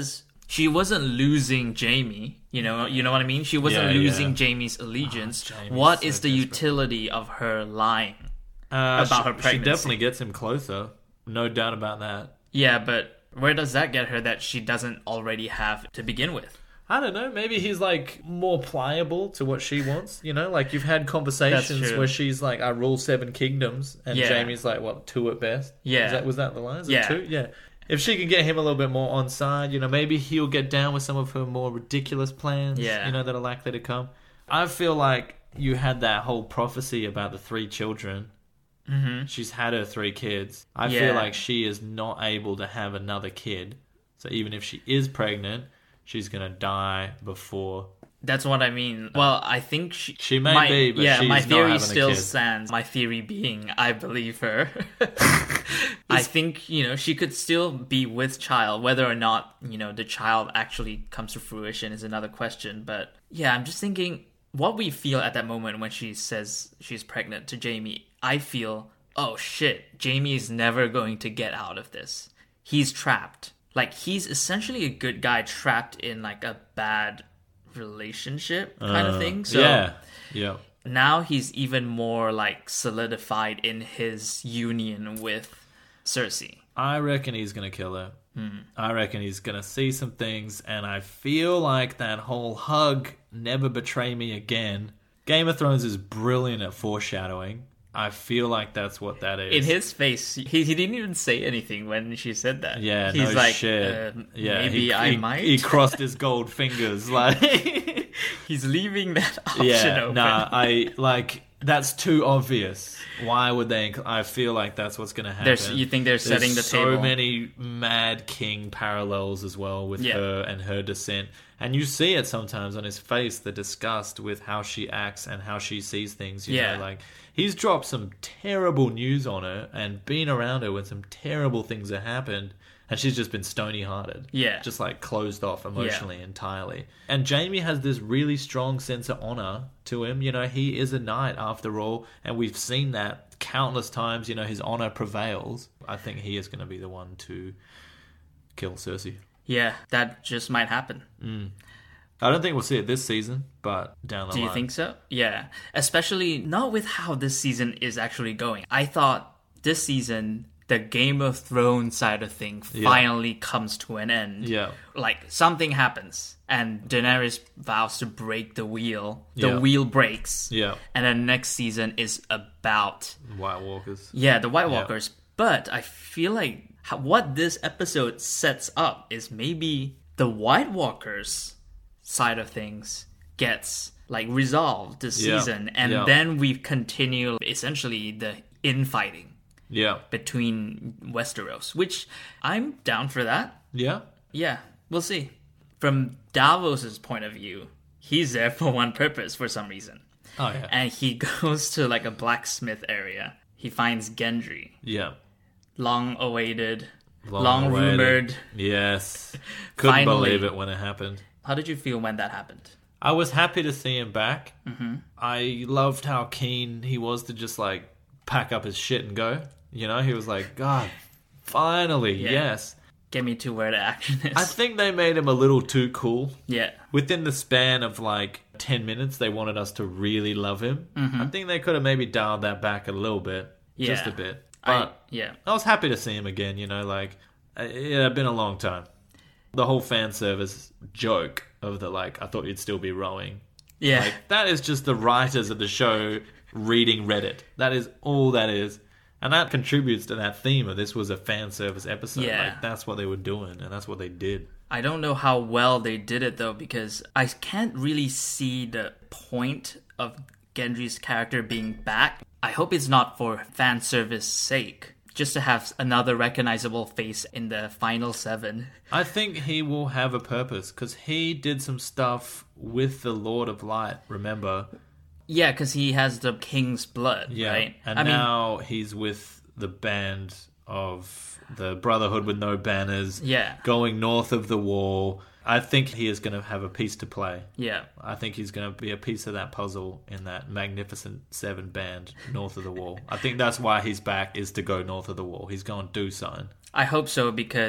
she wasn't losing Jamie. You know what I mean? She wasn't losing Jamie's allegiance. Jamie's what so is the desperate. utility of her lying about her pregnancy? She definitely gets him closer. No doubt about that. Yeah, but where does that get her that she doesn't already have to begin with? I don't know. Maybe he's like more pliable to what she wants. You know, like you've had conversations true. where she's like, "I rule 7 kingdoms," and Yeah. Jamie's like, "What, 2 at best?" Yeah. Was that the line? Is it Yeah. 2? Yeah. If she can get him a little bit more on side, you know, maybe he'll get down with some of her more ridiculous plans. Yeah. You know, that are likely to come. I feel like you had that whole prophecy about the 3 children. Mm-hmm. She's had her 3 kids. I Yeah. feel like she is not able to have another kid. So even if she is pregnant, she's gonna die before. That's what I mean. Well, I think She may be, but she's my not theory having a still kid. stands. My theory being, I believe her. I think, she could still be with child. Whether or not, the child actually comes to fruition is another question. But yeah, I'm just thinking what we feel at that moment when she says she's pregnant to Jamie. I feel, oh shit, Jamie is never going to get out of this. He's trapped. Like, he's essentially a good guy trapped in like a bad relationship kind of thing. So yeah. now he's even more like solidified in his union with Cersei. I reckon he's gonna kill her. I reckon he's gonna see some things, and I feel like that whole hug, never betray me again. Game of Thrones is brilliant at foreshadowing. I feel like that's what that is. In his face, he didn't even say anything when she said that. Yeah, he's no like, shit. Maybe I might. He crossed his gold fingers, like He's leaving that option yeah. open. Nah, I like that's too obvious. Why would they? I feel like that's what's going to happen. You think they're setting the so table? many Mad King parallels as well with Yeah. her and her descent, and you see it sometimes on his face, the disgust with how she acts and how she sees things. You Yeah. know, like he's dropped some terrible news on her and been around her when some terrible things have happened. And she's just been stony-hearted. Yeah. Just like closed off emotionally entirely. And Jamie has this really strong sense of honor to him. You know, he is a knight after all. And we've seen that countless times. You know, his honor prevails. I think he is going to be the one to kill Cersei. Yeah, that just might happen. I don't think we'll see it this season, but down the Do line. you think so? Yeah. Especially not with how this season is actually going. I thought this season, the Game of Thrones side of things finally comes to an end. Yeah. Like, something happens, and Daenerys vows to break the wheel. The Yeah. wheel breaks. Yeah. And then next season is about, White Walkers. yeah, the White Walkers. But I feel like what this episode sets up is maybe the White Walkers side of things gets like resolved this Yeah. season, and Yeah. then we continue essentially the infighting Yeah. between Westeros, which I'm down for that. Yeah? Yeah, we'll see. From Davos's point of view, he's there for one purpose for some reason. Oh, yeah. And he goes to like a blacksmith area. He finds Gendry. Yeah. Long awaited, Long long awaited. rumored. Yes. Couldn't Finally. believe it when it happened. How did you feel when that happened? I was happy to see him back. Mm-hmm. I loved how keen he was to just like pack up his shit and go. You know, he was like, God, finally, Yeah. yes. Get me to where the action is. I think they made him a little too cool. yeah. Within the span of like 10 minutes, they wanted us to really love him. I think they could have maybe dialed that back a little bit. Just Yeah. a bit. But yeah. I was happy to see him again, you know, like, it had been a long time. The whole fan service joke of the, like, I thought you'd still be rowing. Yeah. Like, that is just the writers of the show reading Reddit. That is all that is. And that contributes to that theme of this was a fan service episode. Yeah. Like, that's what they were doing, and that's what they did. I don't know how well they did it though, because I can't really see the point of Gendry's character being back. I hope it's not for fan service sake, just to have another recognizable face in the final 7. I think he will have a purpose, because he did some stuff with the Lord of Light, remember? Yeah, because he has the king's blood, Yeah. right? And now he's with the band of the Brotherhood with no banners. Yeah. Going north of the wall. I think he is going to have a piece to play. Yeah. I think he's going to be a piece of that puzzle in that Magnificent 7 band north of the wall. I think that's why he's back, is to go north of the wall. He's going to do something. I hope so, because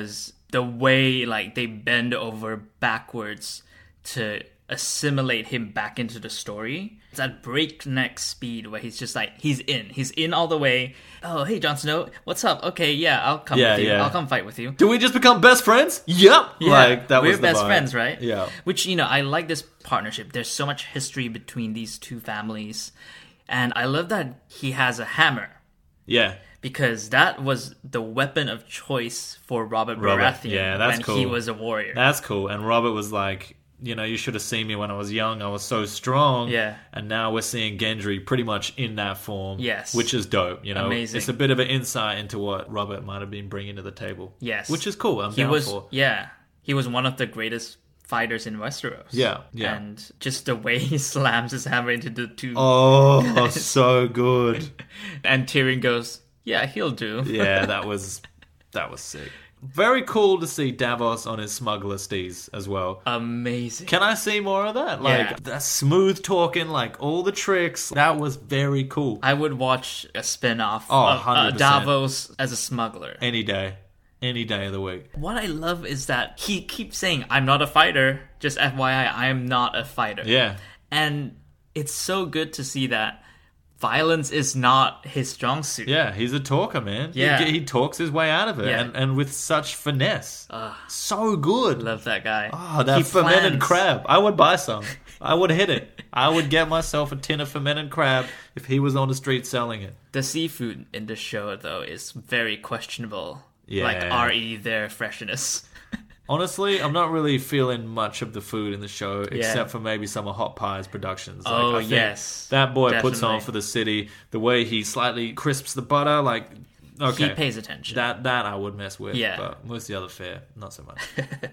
the way like they bend over backwards to assimilate him back into the story. It's at breakneck speed where he's just like, he's in all the way. Oh, hey, Jon Snow, what's up? Okay, yeah, I'll come with you. Yeah. I'll come fight with you. Do we just become best friends? Yep. Yeah, Like, that we're was the best vibe. friends, right? Yeah. Which, you know, I like this partnership. There's so much history between these two families. And I love that he has a hammer. Yeah. Because that was the weapon of choice for Robert Baratheon yeah, that's when cool. he was a warrior. That's cool. And Robert was like, you know, you should have seen me when I was young. I was so strong. Yeah. And now we're seeing Gendry pretty much in that form. Yes. Which is dope, you know. Amazing. It's a bit of an insight into what Robert might have been bringing to the table. Yes. Which is cool. I'm He down was, for. yeah, he was one of the greatest fighters in Westeros. Yeah. And just the way he slams his hammer into the two. Oh, so good. And Tyrion goes, yeah, he'll do. Yeah, that was sick. Very cool to see Davos on his smuggler steez as well. Amazing. Can I see more of that? Like, Yeah. that smooth talking, like, all the tricks. That was very cool. I would watch a spin-off Oh, of 100%. Davos as a smuggler. Any day. Any day of the week. What I love is that he keeps saying, I'm not a fighter. Just FYI, I am not a fighter. Yeah. And it's so good to see that violence is not his strong suit. Yeah, he's a talker, man. Yeah. He talks his way out of it, Yeah. and with such finesse. So good. Love that guy. Oh, that He fermented plans- crab. I would buy some. I would hit it. I would get myself a tin of fermented crab if he was on the street selling it. The seafood in the show, though, is very questionable. Yeah. Like, R.E., their freshness. Honestly, I'm not really feeling much of the food in the show, except for maybe some of Hot Pie's productions. Like, Oh, I think yes. that boy puts on Definitely. for the city. The way he slightly crisps the butter, like, okay. He pays attention. That I would mess with. Yeah. But most of the other fare, not so much.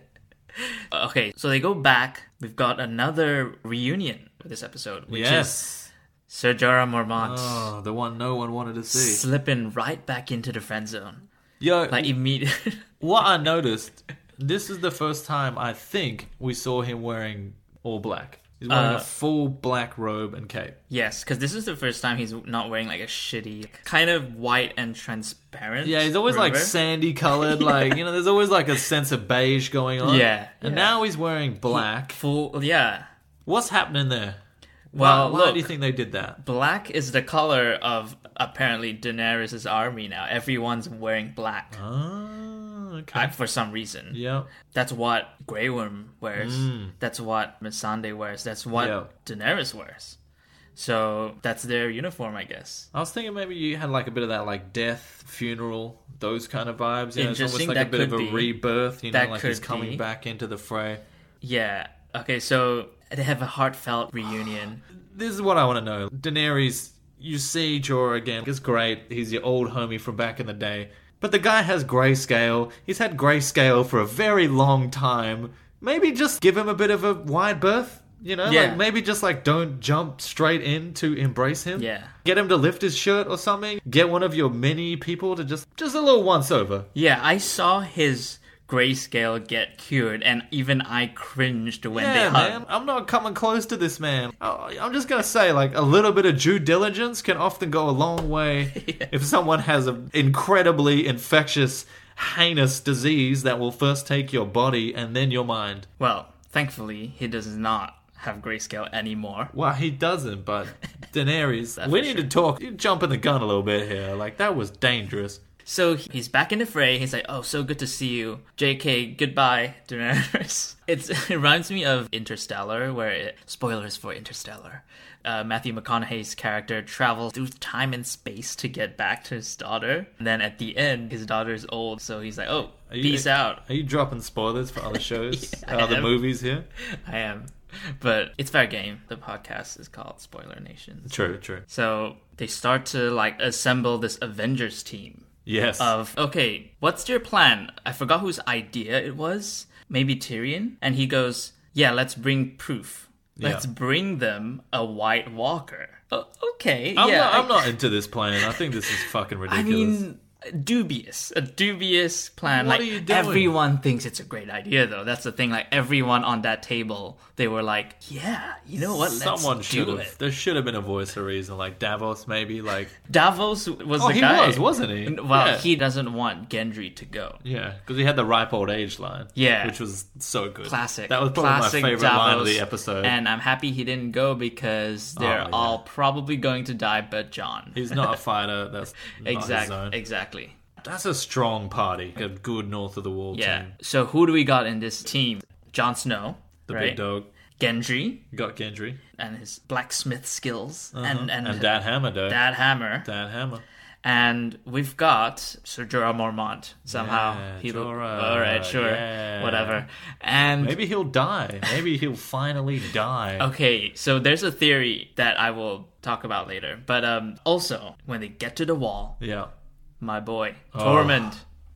Okay, so they go back. We've got another reunion for this episode, which is Yes. Ser Jorah Mormont Oh, the one no one wanted to see. slipping right back into the friend zone. Yo, Like, immediately. what I noticed, this is the first time I think we saw him wearing all black. He's wearing a full black robe and cape. Yes, because this is the first time he's not wearing like a shitty, kind of white and transparent. Yeah, he's always like robe. sandy colored, like, you know, there's always like a sense of beige going on. Yeah, And yeah. now he's wearing black. Full, yeah. What's happening there? Well, why look, do you think they did that? black is the color of apparently Daenerys' army now. Everyone's wearing black Oh, okay. for some reason. Yeah. That's what Grey Worm wears. That's what Missandei wears. That's what Yeah. Daenerys wears. So that's their uniform, I guess. I was thinking maybe you had like a bit of that like death, funeral, those kind of vibes. You know, it's almost Interesting, like a that bit of a could be. rebirth, you know, That like he's could coming be. back into the fray. Yeah. Okay, so they have a heartfelt reunion. This is what I want to know. Daenerys, you see Jorah again. It's great. He's your old homie from back in the day. But the guy has grayscale. He's had grayscale for a very long time. Maybe just give him a bit of a wide berth. You know, Yeah. like maybe just like don't jump straight in to embrace him. Yeah. Get him to lift his shirt or something. Get one of your mini people to just a little once over. Yeah, I saw his grayscale get cured, and even I cringed when they Yeah, hugged. man. I'm not coming close to this man. I'm just going to say, like, a little bit of due diligence can often go a long way if someone has an incredibly infectious, heinous disease that will first take your body and then your mind. Well, thankfully, he does not have grayscale anymore. Well, he doesn't, but Daenerys, That's we for need sure. to talk. You're jumping the gun a little bit here. Like, that was dangerous. So he's back in the fray. He's like, "Oh, so good to see you, JK. Goodbye, Daenerys." It reminds me of Interstellar, where spoilers for Interstellar. Matthew McConaughey's character travels through time and space to get back to his daughter. And then at the end, his daughter's old, so he's like, "Oh, peace out." Are you dropping spoilers for other shows, I other am. movies here? I am, but it's fair game. The podcast is called Spoiler Nation. True, true. So they start to like assemble this Avengers team. Yes. Okay, what's your plan? I forgot whose idea it was. Maybe Tyrion? And he goes, yeah, let's bring proof. Let's bring them a White Walker. Okay, I'm not into this plan. I think this is fucking I ridiculous. mean, a dubious plan. What like are you doing? everyone thinks it's a great idea, though. That's the thing. Like everyone on that table, they were like, "Yeah, you know what? Someone Let's should do have. it." There should have been a voice of reason, like Davos, maybe. Like, Davos was oh, the he guy. was, wasn't he? Well, Yeah. he doesn't want Gendry to go. Yeah, because he had the ripe old age line. Yeah. which was so good. Classic. That was probably Classic my favorite line of Davos. the episode. And I'm happy he didn't go because they're yeah. all probably going to die, but Jon. He's not a fighter. That's not his zone. Exactly. That's a strong party. A good north of the wall Yeah. team. So who do we got in this team? Jon Snow, The right? big dog. Gendry You got Gendry. and his blacksmith skills, And Dad Hammer, though. Dad Hammer, Dad Hammer. and we've got Ser Jorah Mormont. Somehow Yeah, Jorah. all right, sure, Yeah. whatever. And Maybe he'll die. Maybe he'll finally die. okay, so there's a theory that I will talk about later. But also, when they get to the wall, Yeah. my boy Tormund.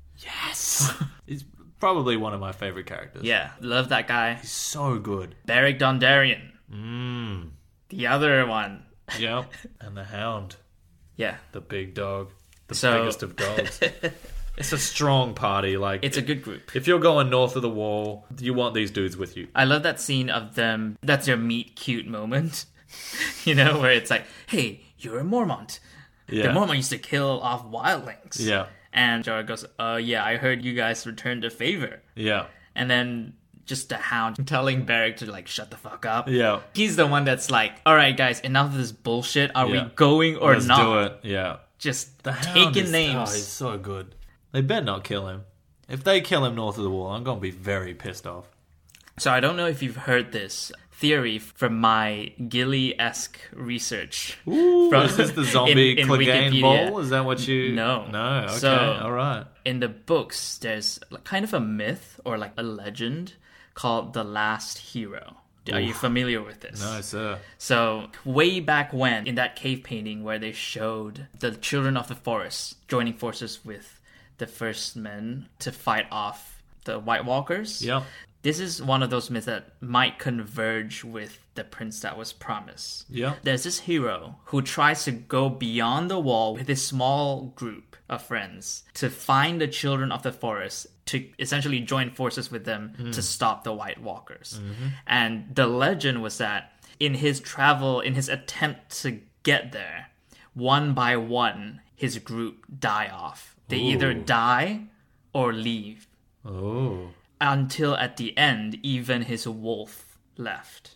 Yes. He's probably one of my favorite characters. Yeah, love that guy. So good. Beric Dondarrion, Mmm. the other one. Yep. And the Hound. Yeah, The big dog. The So- biggest of dogs. It's a strong party. Like, it's a good group. if you're going north of the wall, you want these dudes with you. I love that scene of them. That's their meet cute moment. You know, where it's like, hey, you're a Mormont. Yeah. The Mormont used to kill off wildlings. Yeah. And Jorah goes, yeah, I heard you guys returned a favor. Yeah. And then just the Hound telling Beric to, like, shut the fuck up. Yeah. He's the one that's like, all right, guys, enough of this bullshit. Are Yeah. we going or Let's not? do it. Yeah. Just The Hound taking is- names. Oh, he's so good. They better not kill him. If they kill him north of the wall, I'm going to be very pissed off. So I don't know if you've heard this theory from my Gilly-esque research. Ooh, From- is this the zombie in Clegane Wikipedia. ball? Is that what you... No. No, okay, So- all right. In the books, there's like kind of a myth or like a legend called the Last Hero. Are you familiar with this? No, sir. So, way back when, in that cave painting where they showed the children of the forest joining forces with the first men to fight off the White Walkers, Yep. this is one of those myths that might converge with the prince that was promised. Yep. There's this hero who tries to go beyond the wall with his small group of friends to find the children of the forest to essentially join forces with them to stop the White Walkers. And the legend was that in his travel, in his attempt to get there, one by one, his group die off. They either Ooh. die or leave. Oh. Until at the end, even his wolf left.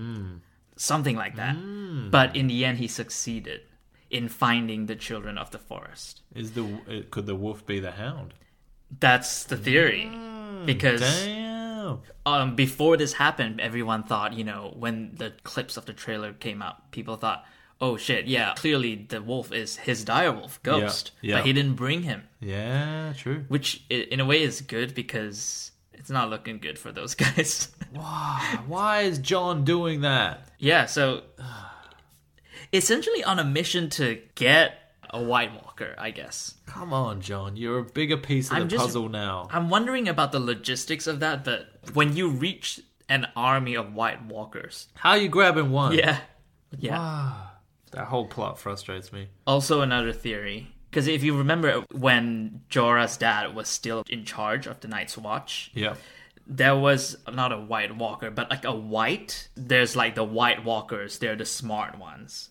Something like that. But in the end, he succeeded in finding the children of the forest. Could the wolf be the Hound? That's the theory. Because Damn. before this happened, everyone thought, you know, when the clips of the trailer came out, people thought, oh shit, yeah, clearly the wolf is his direwolf ghost. Yeah. But he didn't bring him. Yeah, true. Which, in a way, is good because it's not looking good for those guys. Why is Jon doing that? Yeah, so essentially on a mission to get a White Walker, I guess. Come on, Jon. You're a bigger piece of I'm the just- puzzle now. I'm wondering about the logistics of that, but when you reach an army of White Walkers, How are you grabbing one? yeah. That whole plot frustrates me. Also another theory, because if you remember when Jorah's dad was still in charge of the Night's Watch, Yeah. there was not a White Walker, but like a white. There's like the White Walkers, they're the smart ones.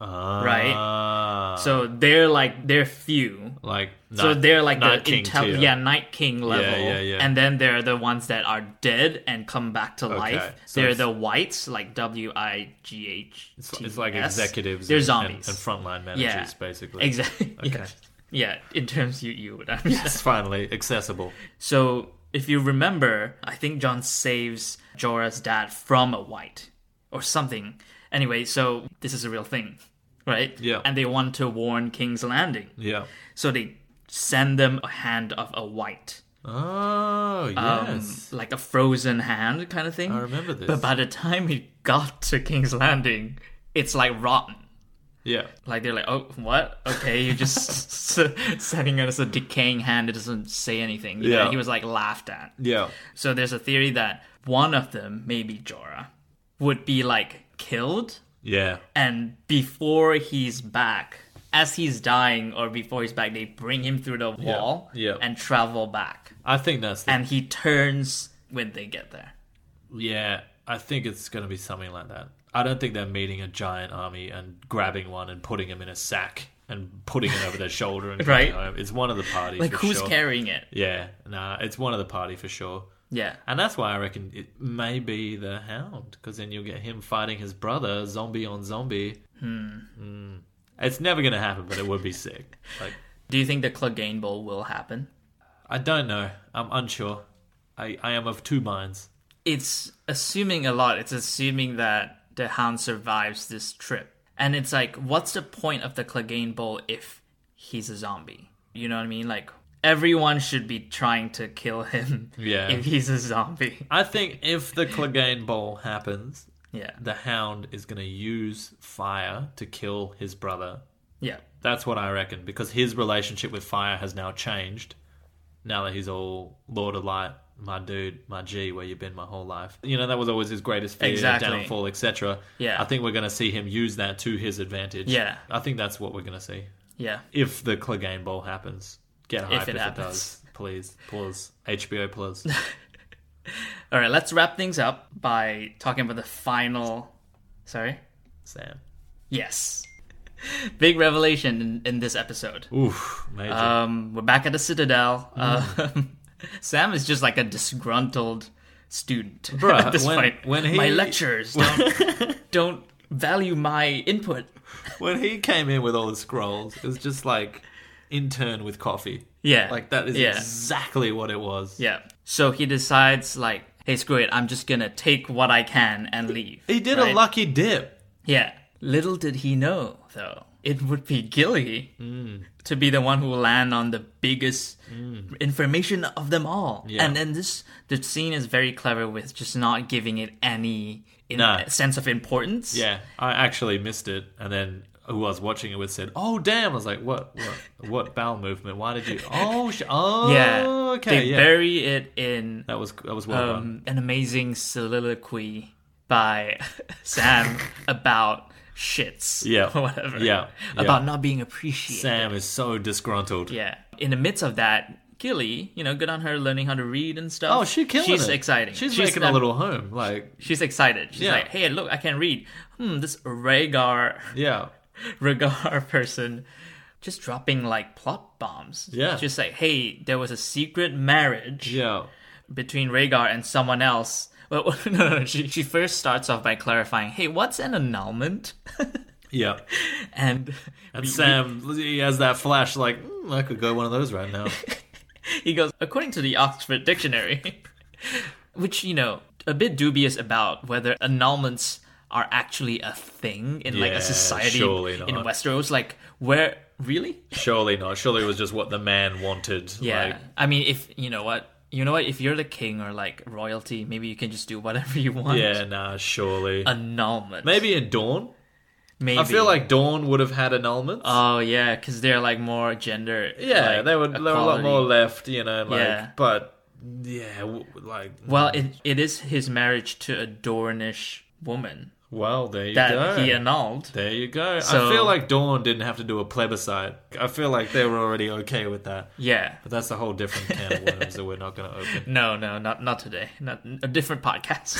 Right? So they're few. Like, So they're like Night the King tier. Night King level. yeah. And then they're the ones that are dead and come back to life. So They're it's- the whites, like WIGH. It's like executives They're and zombies. and frontline managers, Yeah. basically. Exactly. Okay. Yeah, in terms you would understand. It's finally accessible. So if you remember, I think Jon saves Jorah's dad from a white or something. Anyway, so this is a real thing, right? Yeah. And they want to warn King's Landing. Yeah. So they send them a hand of a white. Oh, yes. Like a frozen hand kind of thing. I remember this. But by the time he got to King's Landing, it's like rotten. Yeah. Like they're like, oh, what? Okay, you're just setting it as a decaying hand that doesn't say anything. You know, Yeah. he was like laughed at. Yeah. So there's a theory that one of them, maybe Jorah, would be like killed, Yeah. and before he's back as he's dying or before he's back, they bring him through the wall yeah. and travel back. I think that's And he turns when they get there. Yeah, I think it's going to be something like that. I don't think they're meeting a giant army and grabbing one and putting him in a sack and putting it over their shoulder and Right. going home. It's one of the parties. Like, for who's sure. carrying it? Yeah, nah, it's one of the party for sure. Yeah. And that's why I reckon it may be the Hound, because then you'll get him fighting his brother, zombie on zombie. It's never going to happen, but it would be sick. Like, Do you think the Clegane Bowl will happen? I don't know. I'm unsure. I am of two minds. It's assuming a lot. It's assuming that the Hound survives this trip. And it's like, what's the point of the Clegane Bowl if he's a zombie? You know what I mean? Like, everyone should be trying to kill him Yeah. if he's a zombie. I think if the Clegane Bowl happens, Yeah. the Hound is going to use fire to kill his brother. Yeah. That's what I reckon, because his relationship with fire has now changed. Now that he's all Lord of Light, my dude, my G, where you been my whole life. You know, that was always his greatest fear, Exactly. downfall, etc. Yeah. I think we're going to see him use that to his advantage. Yeah. I think that's what we're going to see. Yeah. If the Clegane Bowl happens. Get hype if it happens. does. Please. Pause. HBO Plus. All right, let's wrap things up by talking about the final... Sorry? Sam. Yes. Big revelation in this episode. Oof. Major. We're back at the Citadel. Sam is just like a disgruntled student Bruh, at this point. when he- My lecturers don't value my input. When he came in with all the scrolls, it was just like intern with coffee. Yeah. Like, that is Yeah. exactly what it was. Yeah. So he decides, like, hey, screw it. I'm just going to take what I can and leave. He did a right? lucky dip. Yeah. Little did he know, though, it would be Gilly to be the one who will land on the biggest information of them all. Yeah. And then the scene is very clever with just not giving it any No. sense of importance. Yeah, I actually missed it, and then who I was watching it with said, "Oh damn!" I was like, "What bowel movement? Why did you? Oh, Yeah. okay, They yeah." bury it in That was well done. an amazing soliloquy by Sam about shits. Yeah. Or whatever. Yeah. About not being appreciated. Sam is so disgruntled. Yeah. In the midst of that, Gilly, good on her learning how to read and stuff. Oh, she's killing She's it. exciting. She's making a little home. Like, She's excited. She's Yeah. like, hey, look, I can read. This Rhaegar person just dropping like plot bombs. Yeah. Just like, hey, there was a secret marriage yeah, between Rhaegar and someone else. Well, no. She first starts off by clarifying, hey, what's an annulment? yeah. And Sam, he has that flash. Like, I could go one of those right now. he goes, according to the Oxford Dictionary, which, a bit dubious about whether annulments are actually a thing in like Yeah, a society surely not. in Westeros. Like, where, really? Surely not. Surely it was just what the man wanted. Yeah. Like, I mean, if, you know what, if you're the king or like royalty, maybe you can just do whatever you want. yeah, nah, surely. Annulment. Maybe in Dawn. Maybe. I feel like Dawn would have had annulments. Oh, yeah, because they're like more gender. yeah, like, they were a lot equality. more left, like, Yeah. but yeah, like, Well, it is his marriage to a Dornish woman well, there you that go. he annulled. There you go. So- I feel like Dawn didn't have to do a plebiscite. I feel like they were already okay with that. Yeah. But that's a whole different can of worms that we're not going to open. No, not today. Not a different podcast.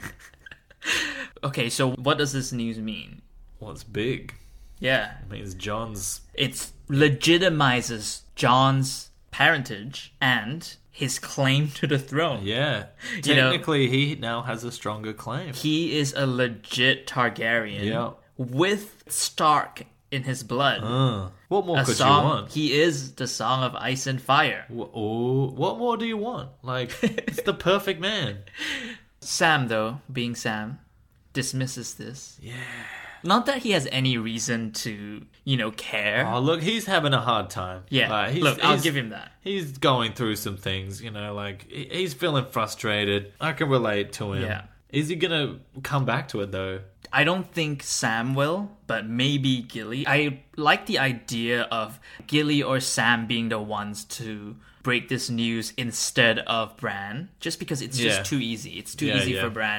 Okay, so what does this news mean? Well, it's big. Yeah, It means John's... it legitimizes Jon's parentage and his claim to the throne. Yeah. You know- Technically, he now has a stronger claim. He is a legit Targaryen Yeah. with Stark in his blood. What more A could song, you want? He is the Song of Ice and Fire. Oh, what more do you want? Like, it's the perfect man. Sam, though, being Sam, dismisses this. Yeah. Not that he has any reason to, care. Oh, look, he's having a hard time. Yeah, Like, look, I'll give him that. He's going through some things, like, he's feeling frustrated. I can relate to him. Yeah. Is he gonna come back to it, though? I don't think Sam will, but maybe Gilly. I like the idea of Gilly or Sam being the ones to break this news instead of Bran, just because it's Yeah. just too easy. It's too Yeah, easy yeah. for Bran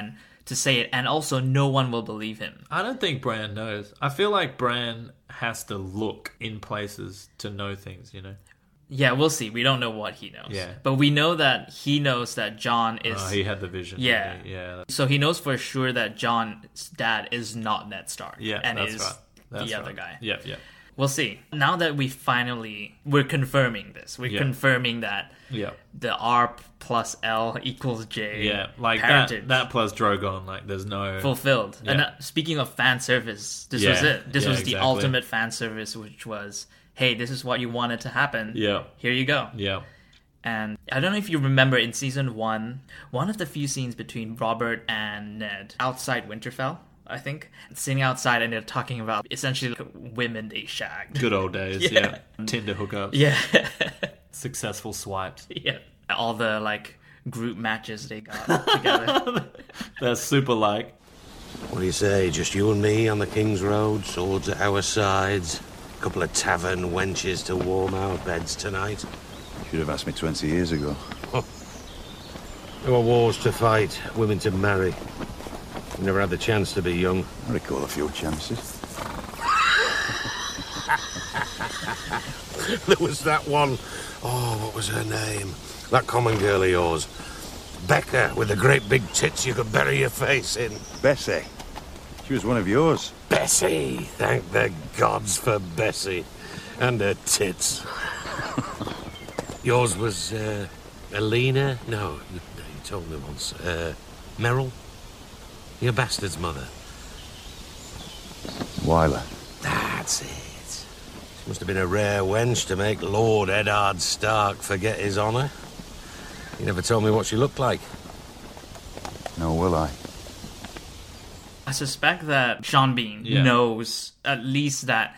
to say it, and also no one will believe him. I don't think Bran knows. I feel like Bran has to look in places to know things, you know? Yeah, we'll see. We don't know what he knows. Yeah. But we know that he knows that Jon is... He had the vision. Yeah. Didn't he? Yeah. So he knows for sure that Jon's dad is not Ned Stark. Yeah, and that's is right. That's the other right. guy. Yeah, yeah. We'll see. Now that we're confirming this. We're confirming that Yeah. the R plus L equals J. Yeah, like parentage. that plus Drogon, like there's no... Fulfilled. Yeah. And speaking of fan service, this was Yeah. it. This Yeah, was the exactly. ultimate fan service, which was, hey, this is what you wanted to happen. Yeah. Here you go. Yeah. And I don't know if you remember in season one of the few scenes between Robert and Ned outside Winterfell, I think, sitting outside and they're talking about essentially like women they shagged. Good old days, yeah. Tinder hookups. Yeah. Successful swipes. Yeah. All the like group matches they got together. That's super like. What do you say? Just you and me on the King's Road, swords at our sides, a couple of tavern wenches to warm our beds tonight. Should have asked me 20 years ago. There were wars to fight, women to marry. We never had the chance to be young. I recall a few chances. There was that one. Oh, what was her name? That common girl of yours. Becca, with the great big tits you could bury your face in. Bessie. She was one of yours. Bessie! Thank the gods for Bessie. And her tits. Yours was, Alina? No, you told me once. Meryl? Your bastard's mother. Wyler. That's it. She must have been a rare wench to make Lord Eddard Stark forget his honour. You never told me what she looked like. No, will I? I suspect that Sean Bean knows at least that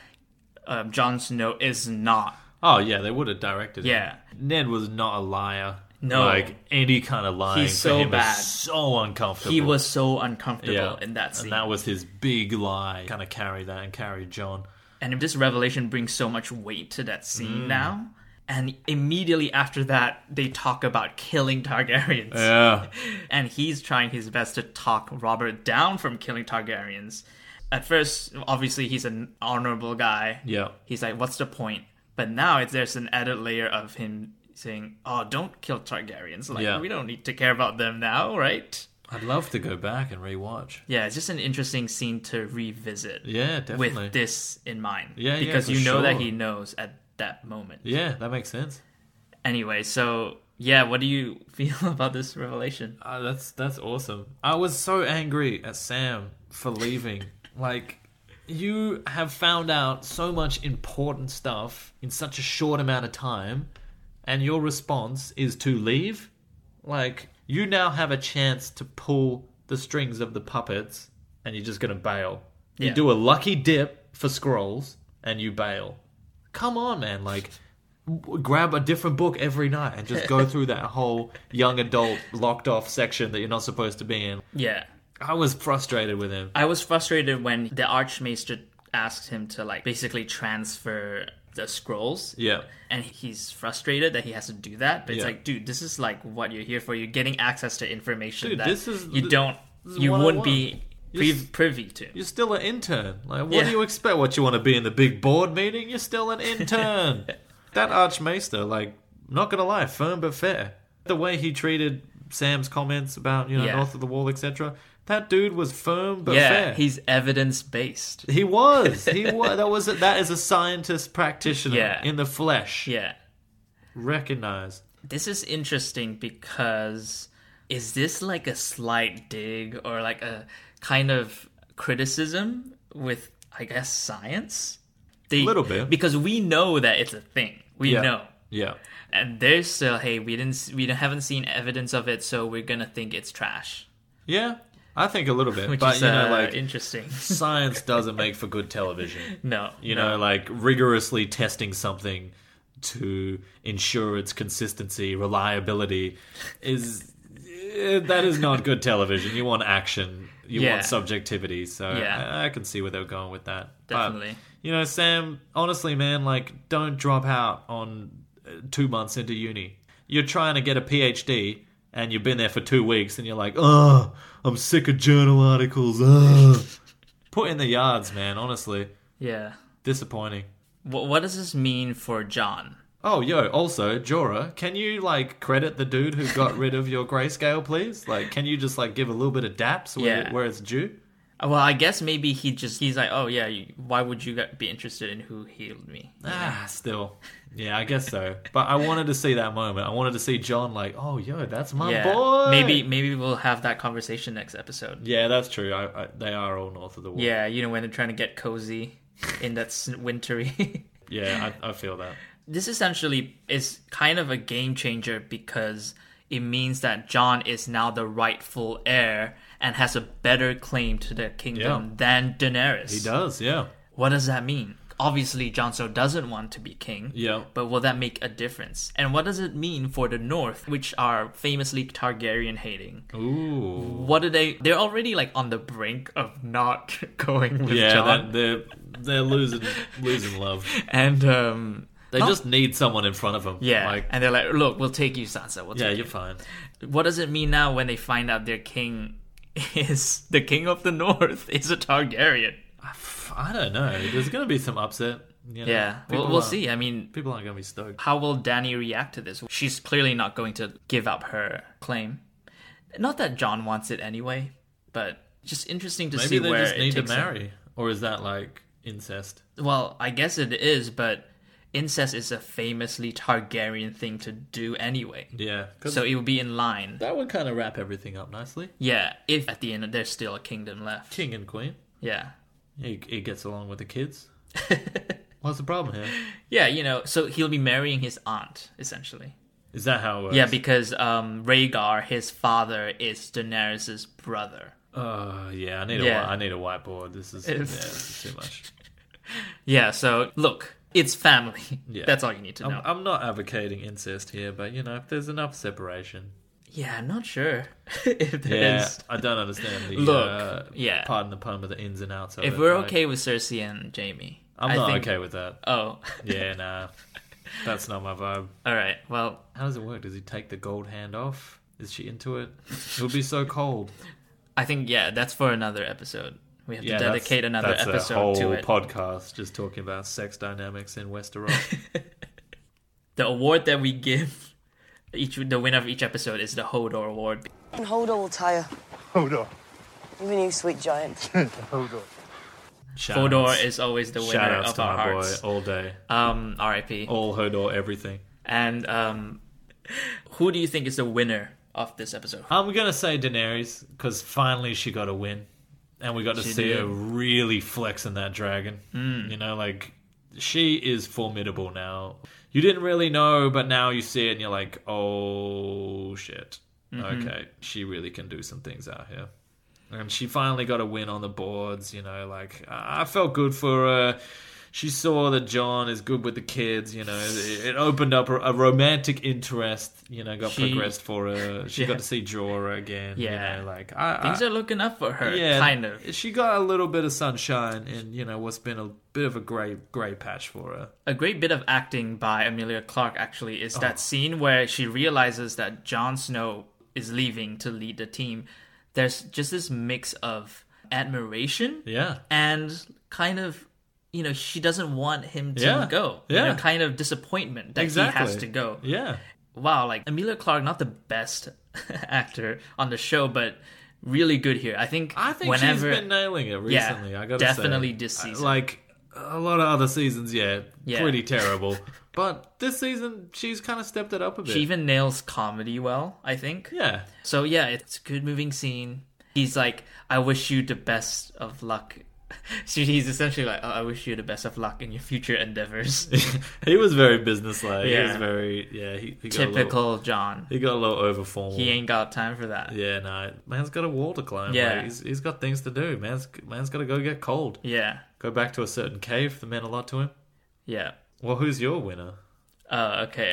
Jon Snow is not. Oh, yeah, they would have directed him. Yeah. Ned was not a liar. No. Like, any kind of lying He's so for him bad. is so uncomfortable. He was so uncomfortable in that scene. And that was his big lie. Kind of carry that and carry Jon. And this revelation brings so much weight to that scene now. And immediately after that, they talk about killing Targaryens. Yeah. And he's trying his best to talk Robert down from killing Targaryens. At first, obviously, he's an honorable guy. Yeah. He's like, what's the point? But now there's an added layer of him saying, oh, don't kill Targaryens. Like, we don't need to care about them now, right? I'd love to go back and rewatch. Yeah, it's just an interesting scene to revisit. Yeah, definitely. With this in mind. Yeah, because for you know that sure. he knows at that moment. Yeah, that makes sense. Anyway, so yeah, what do you feel about this revelation? That's awesome. I was so angry at Sam for leaving. Like, you have found out so much important stuff in such a short amount of time, and your response is to leave? Like, you now have a chance to pull the strings of the puppets, and you're just going to bail. You Yeah. do a lucky dip for scrolls, and you bail. Come on, man. Like, grab a different book every night and just go through that whole young adult locked off section that you're not supposed to be in. Yeah. I was frustrated with him. I was frustrated when the Archmaester asked him to, like, basically transfer the scrolls. Yeah. And he's frustrated that he has to do that. But it's Yeah. like, dude, this is, like, what you're here for. You're getting access to information Dude, that this is you don't... this is You what I wouldn't want. be privy to. You're still an intern. Like, what Yeah. do you expect? What, you want to be in the big board meeting? You're still an intern. That Archmaester, like, not gonna lie, firm but fair. The way he treated Sam's comments about, Yeah. north of the wall, etc. That dude was firm but yeah, fair. he's evidence-based. He was. That is a scientist practitioner Yeah. in the flesh. Yeah. Recognize. This is interesting because is this like a slight dig or like a kind of criticism with, I guess, science? A little bit. Because we know that it's a thing. We know. Yeah. And they're still, hey, we haven't seen evidence of it, so we're gonna think it's trash. Yeah. I think a little bit. Which but, is like, interesting. science doesn't make for good television. No. You know, like rigorously testing something to ensure its consistency, reliability that is not good television. You want action. You want subjectivity. So I can see where they're going with that. Definitely. But, Sam, honestly, man, like, don't drop out on 2 months into uni. You're trying to get a PhD. and you've been there for 2 weeks, and you're like, oh, I'm sick of journal articles. Oh. Put in the yards, man, honestly. Yeah. Disappointing. What does this mean for Jon? Oh, also, Jorah, can you, credit the dude who got rid of your grayscale, please? Can you just, give a little bit of daps where it's due? Well, I guess maybe he's like, oh, yeah, why would you be interested in who healed me? Still. Yeah, I guess so. But I wanted to see that moment. I wanted to see Jon that's my boy. Maybe we'll have that conversation next episode. Yeah, that's true. They are all north of the wall. Yeah, when they're trying to get cozy in that wintry... Yeah, I feel that. This essentially is kind of a game changer because it means that Jon is now the rightful heir and has a better claim to the kingdom than Daenerys. He does, yeah. What does that mean? Obviously, Jon Snow doesn't want to be king. Yeah. But will that make a difference? And what does it mean for the North, which are famously Targaryen hating? Ooh. What do they're already on the brink of not going with Jon. Yeah, they're losing love. And they just need someone in front of them. Yeah, and they're like, look, we'll take you, Sansa. You're fine. What does it mean now when they find out their king is the king of the North is a Targaryen? I don't know. There's going to be some upset. Yeah, we'll see. I mean, people aren't going to be stoked. How will Dany react to this? She's clearly not going to give up her claim. Not that Jon wants it anyway, but just interesting to see where it takes him. Maybe they just need to marry. Or is that incest? Well, I guess it is, but incest is a famously Targaryen thing to do anyway. Yeah. So it would be in line. That would kind of wrap everything up nicely. Yeah, if at the end there's still a kingdom left. King and queen. Yeah. He gets along with the kids. What's the problem here? Yeah, so he'll be marrying his aunt, essentially. Is that how it works? Yeah, because Rhaegar, his father, is Daenerys' brother. Yeah, I need a whiteboard. This is too much. Yeah, so look, it's family. Yeah. That's all you need to know. I'm not advocating incest here, but if there's enough separation. Yeah, I'm not sure if there is. I don't understand the pardon the pun, but the ins and outs of it. If we're okay with Cersei and Jaime. I'm not okay with that. Oh. Yeah, nah. That's not my vibe. Alright, well. How does it work? Does he take the gold hand off? Is she into it? It would be so cold. I think, that's for another episode. We have to dedicate another episode to it. That's a whole podcast just talking about sex dynamics in Westeros. The award that we give the winner of each episode is the Hodor Award. And Hodor will tire. Hodor. Even you, sweet giant. Hodor. Hodor is always the winner of our hearts. Boy, all day. R.I.P. All Hodor, everything. And who do you think is the winner of this episode? I'm gonna say Daenerys because finally she got a win, and we got to see her really flexing that dragon. She is formidable now. You didn't really know, but now you see it and you're like, oh shit. Mm-hmm. Okay, she really can do some things out here. And she finally got a win on the boards, I felt good for her. She saw that Jon is good with the kids, it opened up a romantic interest, got progressed for her. She got to see Jorah again, things are looking up for her, kind of. She got a little bit of sunshine in, what's been a bit of a grey patch for her. A great bit of acting by Emilia Clarke, actually, is that scene where she realizes that Jon Snow is leaving to lead the team. There's just this mix of admiration and kind of, she doesn't want him to go. Yeah. Kind of disappointment that he has to go. Yeah. Wow, Emilia Clarke, not the best actor on the show, but really good here. I think whenever, she's been nailing it recently, I gotta definitely say. This season. A lot of other seasons, pretty terrible. But this season, she's kind of stepped it up a bit. She even nails comedy well, I think. Yeah. So it's a good moving scene. He's like, I wish you the best of luck. He's essentially like, I wish you the best of luck in your future endeavors. He was very businesslike. He was very, he typical Jon. He got a little over formal. He ain't got time for that. Yeah, no. Man's got a wall to climb. Yeah. He's got things to do. Man's got to go get cold. Yeah. Go back to a certain cave that meant a lot to him. Yeah. Well, who's your winner? Okay.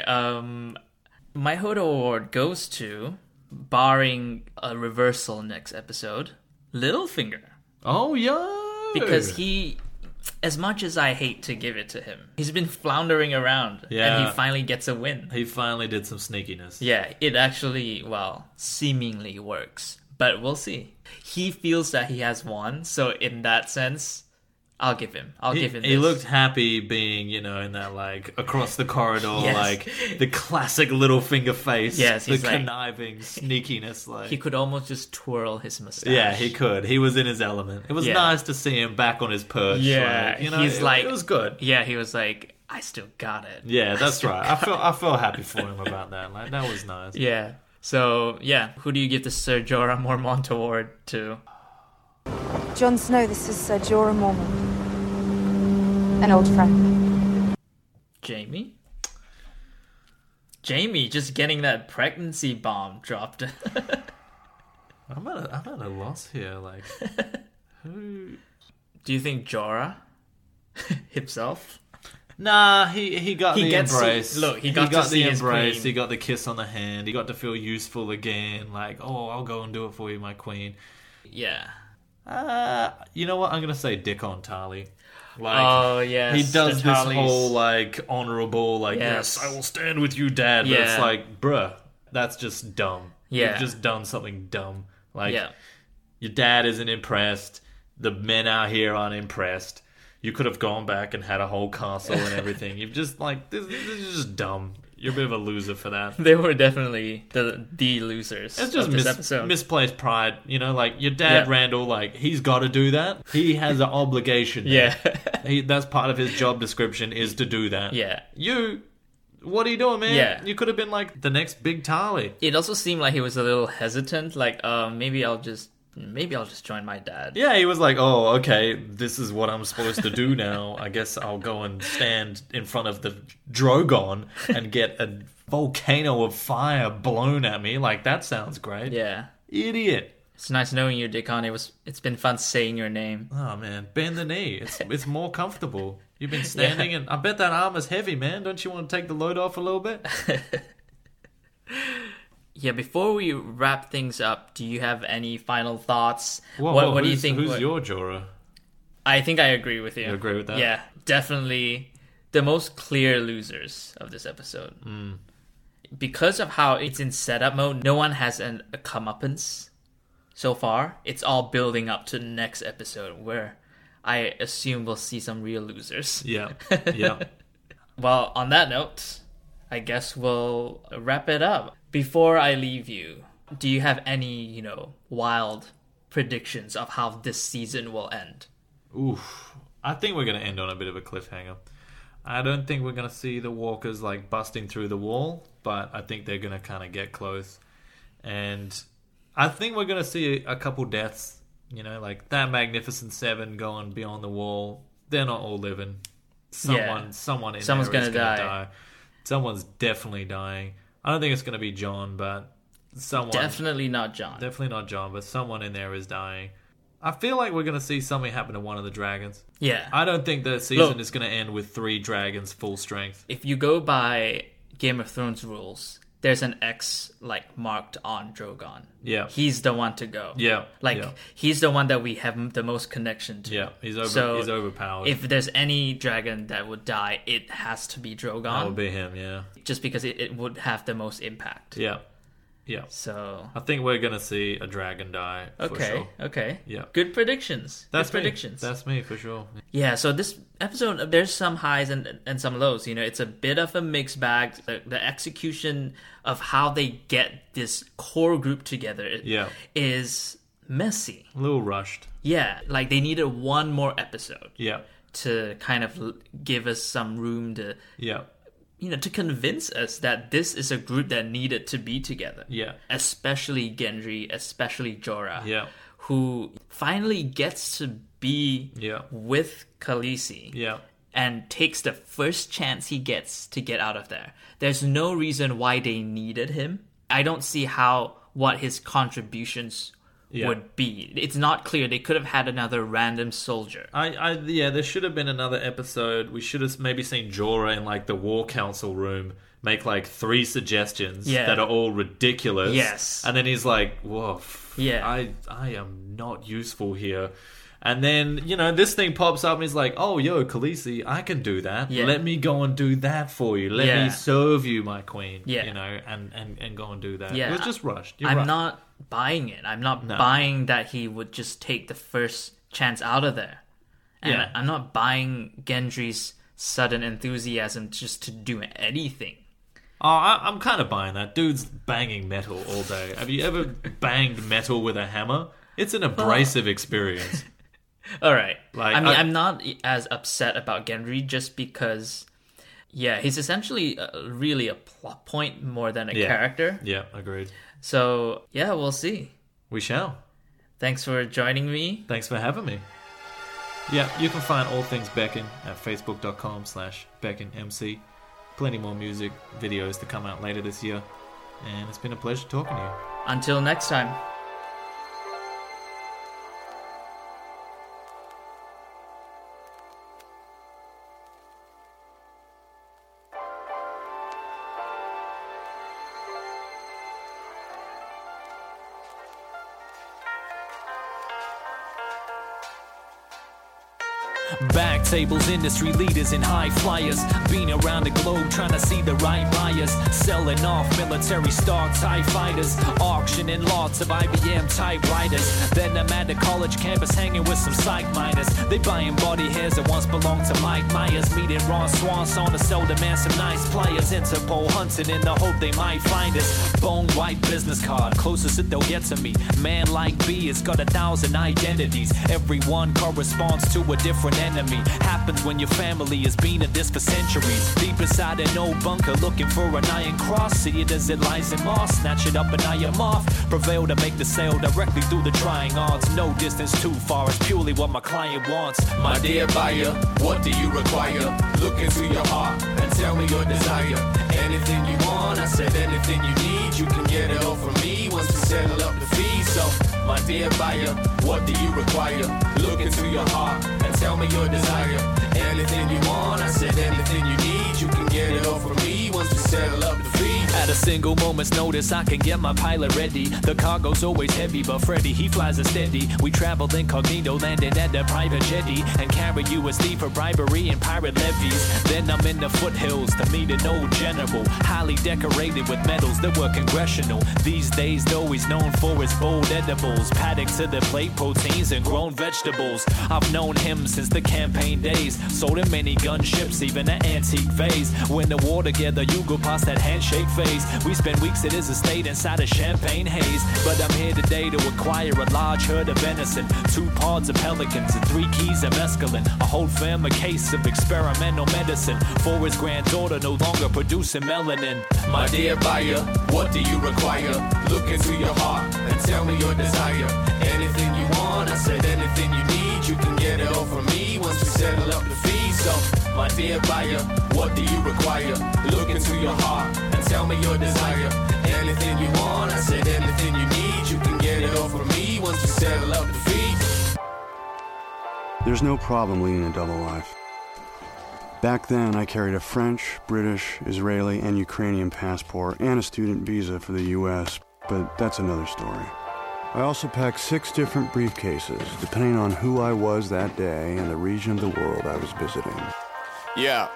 My Hodor Award goes to, barring a reversal next episode, Littlefinger. Oh, yeah. Because he as much as I hate to give it to him, he's been floundering around, and he finally gets a win. He finally did some sneakiness. Yeah, it actually, well, seemingly works. But we'll see. He feels that he has won, so in that sense, I'll give him. He this. Looked happy being, in that, like, across the corridor, like, the classic little finger face. Yes, the he's like, conniving sneakiness. Like, he could almost just twirl his mustache. Yeah, he could. He was in his element. It was nice to see him back on his perch. Yeah, like, he's like... It was good. Yeah, he was like, I still got it. Yeah, that's right. I felt happy for him about that. Like, that was nice. Yeah. So, yeah, who do you give the Ser Jorah Mormont Award to? Jon Snow, this is Ser Jorah Mormont. An old friend. Jamie? Jamie just getting that pregnancy bomb dropped. I'm at a loss here. Like, who? Do you think Jorah himself? Nah, he got the embrace. He got the embrace. He got the kiss on the hand. He got to feel useful again. Like, oh, I'll go and do it for you, my queen. Yeah. You know what? I'm gonna say Dickon Tarly. Like, oh yes, he does this whole like honorable, like yes, I will stand with you, Dad. But it's like, bruh, that's just dumb. Yeah, you've just done something dumb. Like, your dad isn't impressed. The men out here aren't impressed. You could have gone back and had a whole castle and everything. You've just like this is just dumb. You're a bit of a loser for that. They were definitely the losers. It's just of this episode. Misplaced pride. Like your dad, Randall. Like he's got to do that. He has an obligation. That's part of his job description is to do that. Yeah. What are you doing, man? Yeah. You could have been like the next big Tarly. It also seemed like he was a little hesitant. Like, maybe I'll just join my dad. Yeah, he was like, oh, okay, this is what I'm supposed to do now. I guess I'll go and stand in front of the Drogon and get a volcano of fire blown at me. Like, that sounds great. Yeah. Idiot. It's nice knowing you, Dickon. It's been fun saying your name. Oh, man. Bend the knee. It's more comfortable. You've been standing and I bet that armor's heavy, man. Don't you want to take the load off a little bit? Yeah, before we wrap things up, do you have any final thoughts? What do you think? Who's your Jorah? I think I agree with you. You agree with that? Yeah, definitely the most clear losers of this episode. Because of how it's in setup mode, no one has a comeuppance so far. It's all building up to the next episode where I assume we'll see some real losers. Yeah. Well, on that note, I guess we'll wrap it up. Before I leave you, do you have any, wild predictions of how this season will end? Oof. I think we're going to end on a bit of a cliffhanger. I don't think we're going to see the walkers, like, busting through the wall, but I think they're going to kind of get close. And I think we're going to see a couple deaths, like that Magnificent Seven going beyond the wall. They're not all living. Someone's going to die. Someone's definitely dying. I don't think it's going to be Jon, but someone... Definitely not Jon. Definitely not Jon, but someone in there is dying. I feel like we're going to see something happen to one of the dragons. Yeah. I don't think the season is going to end with 3 dragons full strength. If you go by Game of Thrones rules, there's an X, marked on Drogon. Yeah. He's the one to go. Yeah. He's the one that we have the most connection to. Yeah, he's overpowered. If there's any dragon that would die, it has to be Drogon. That would be him, yeah. Just because it would have the most impact. Yeah. Yeah. So I think we're going to see a dragon die, for sure. Okay. Yeah. Good predictions. That's Good me. predictions. That's me, for sure. Yeah, so this episode, there's some highs and some lows. It's a bit of a mixed bag. The execution of how they get this core group together is messy. A little rushed. Yeah, they needed one more episode. Yeah. To kind of give us some room to... Yeah. To convince us that this is a group that needed to be together. Yeah. Especially Gendry, especially Jorah. Yeah. Who finally gets to be with Khaleesi. Yeah. And takes the first chance he gets to get out of there. There's no reason why they needed him. I don't see what his contributions would be. It's not clear. They could have had another random soldier. There should have been another episode. We should have maybe seen Jorah in the War Council room make 3 suggestions that are all ridiculous. Yes. And then he's like, whoa, yeah. I am not useful here. And then, you know, this thing pops up and he's like, oh, yo, Khaleesi, I can do that. Yeah. Let me go and do that for you. Let me serve you, my queen. Yeah. You know, and go and do that. Yeah. It was just rushed. I'm not buying it. I'm not buying that he would just take the first chance out of there. And I'm not buying Gendry's sudden enthusiasm just to do anything. Oh, I'm kind of buying that. Dude's banging metal all day. Have you ever banged metal with a hammer? It's an abrasive experience. All right. Like, I mean, I'm not as upset about Gendry just because, he's essentially really a plot point more than a character. Yeah, agreed. So, we'll see. We shall. Thanks for joining me. Thanks for having me. Yeah, you can find all things Beckon at facebook.com/BeckonMC. Plenty more music, videos to come out later this year. And it's been a pleasure talking to you. Until next time. Back tables, industry leaders and high flyers, been around the globe trying to see the right buyers, selling off military stock TIE fighters, auctioning lots of IBM typewriters. Then I'm at the college campus hanging with some psych miners. They buying body hairs that once belonged to Mike Myers, meeting Ron Swanson to sell the man some nice pliers. Interpol hunting in the hope they might find us. Bone white business card, closest that they'll get to me. Man like B, it's got 1,000 identities. Everyone corresponds to a different enemy. Happens when your family has been in this for centuries. Deep inside an old bunker looking for an iron cross. See it as it lies in moss. Snatch it up and I am off. Prevail to make the sale directly through the trying odds. No distance too far, it's purely what my client wants. My dear buyer, what do you require? Look into your heart and tell me your desire. Anything you want, I said anything you need. You can get it all from me once we settle up the fee. So, my dear buyer, what do you require? Look into your heart and tell me your desire. Anything you want, I said anything you need. You can get it all from me once we settle up the fee. At a single moment's notice, I can get my pilot ready. The cargo's always heavy, but Freddy, he flies it steady. We travel incognito, landing at a private jetty, and carry USD for bribery and pirate levies. Then I'm in the foothills to meet an old general, highly decorated with medals that were congressional. These days, though, he's known for his bold edibles, paddock to the plate, proteins and grown vegetables. I've known him since the campaign days, sold him many gunships, even an antique vase. When the war together, you go past that handshake phase. We spend weeks at his estate inside a champagne haze. But I'm here today to acquire a large herd of venison, 2 pods of pelicans and 3 keys of mescaline. A whole fam a case of experimental medicine for his granddaughter no longer producing melanin. My dear buyer, what do you require? Look into your heart and tell me your desire. Anything you want, I said anything you need. You can get it all from me once we settle up the fee. So, my dear buyer, what do you require? Look into your heart and tell me your desire. Anything you want, I said anything you need. You can get it all from me once we settle up the fee. There's no problem leading a double life. Back then, I carried a French, British, Israeli, and Ukrainian passport and a student visa for the U.S., but that's another story. I also packed 6 different briefcases, depending on who I was that day and the region of the world I was visiting. Yeah.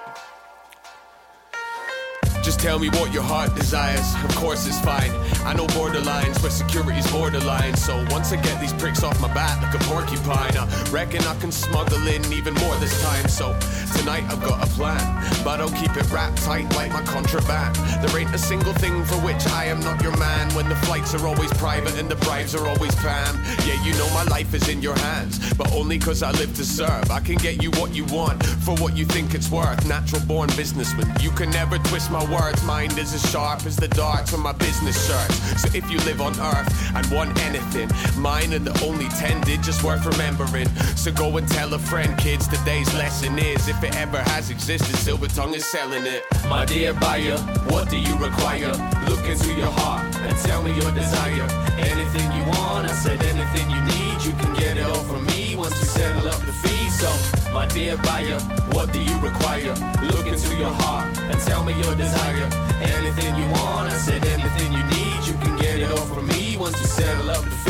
Just tell me what your heart desires, of course it's fine. I know borderlines, but security's borderline. So once I get these pricks off my back like a porcupine, I reckon I can smuggle in even more this time. So tonight I've got a plan, but I'll keep it wrapped tight like my contraband. There ain't a single thing for which I am not your man. When the flights are always private and the bribes are always Pam. Yeah, you know my life is in your hands, but only cause I live to serve. I can get you what you want, for what you think it's worth. Natural born businessman, you can never twist my words. Mind is as sharp as the darts on my business shirts. So if you live on earth and want anything, mine are the only 10 digits worth remembering. So go and tell a friend, kids, today's lesson is, if it ever has existed, Silver Tongue is selling it. My dear buyer, what do you require? Look into your heart and tell me your desire. Anything you want, I said anything you need. You can get it all from me once we settle up the fee. So, my dear buyer, what do you require? Look into your heart and tell me your desire. Anything you want, I said anything you need. You can get it all from me once we settle up the fee.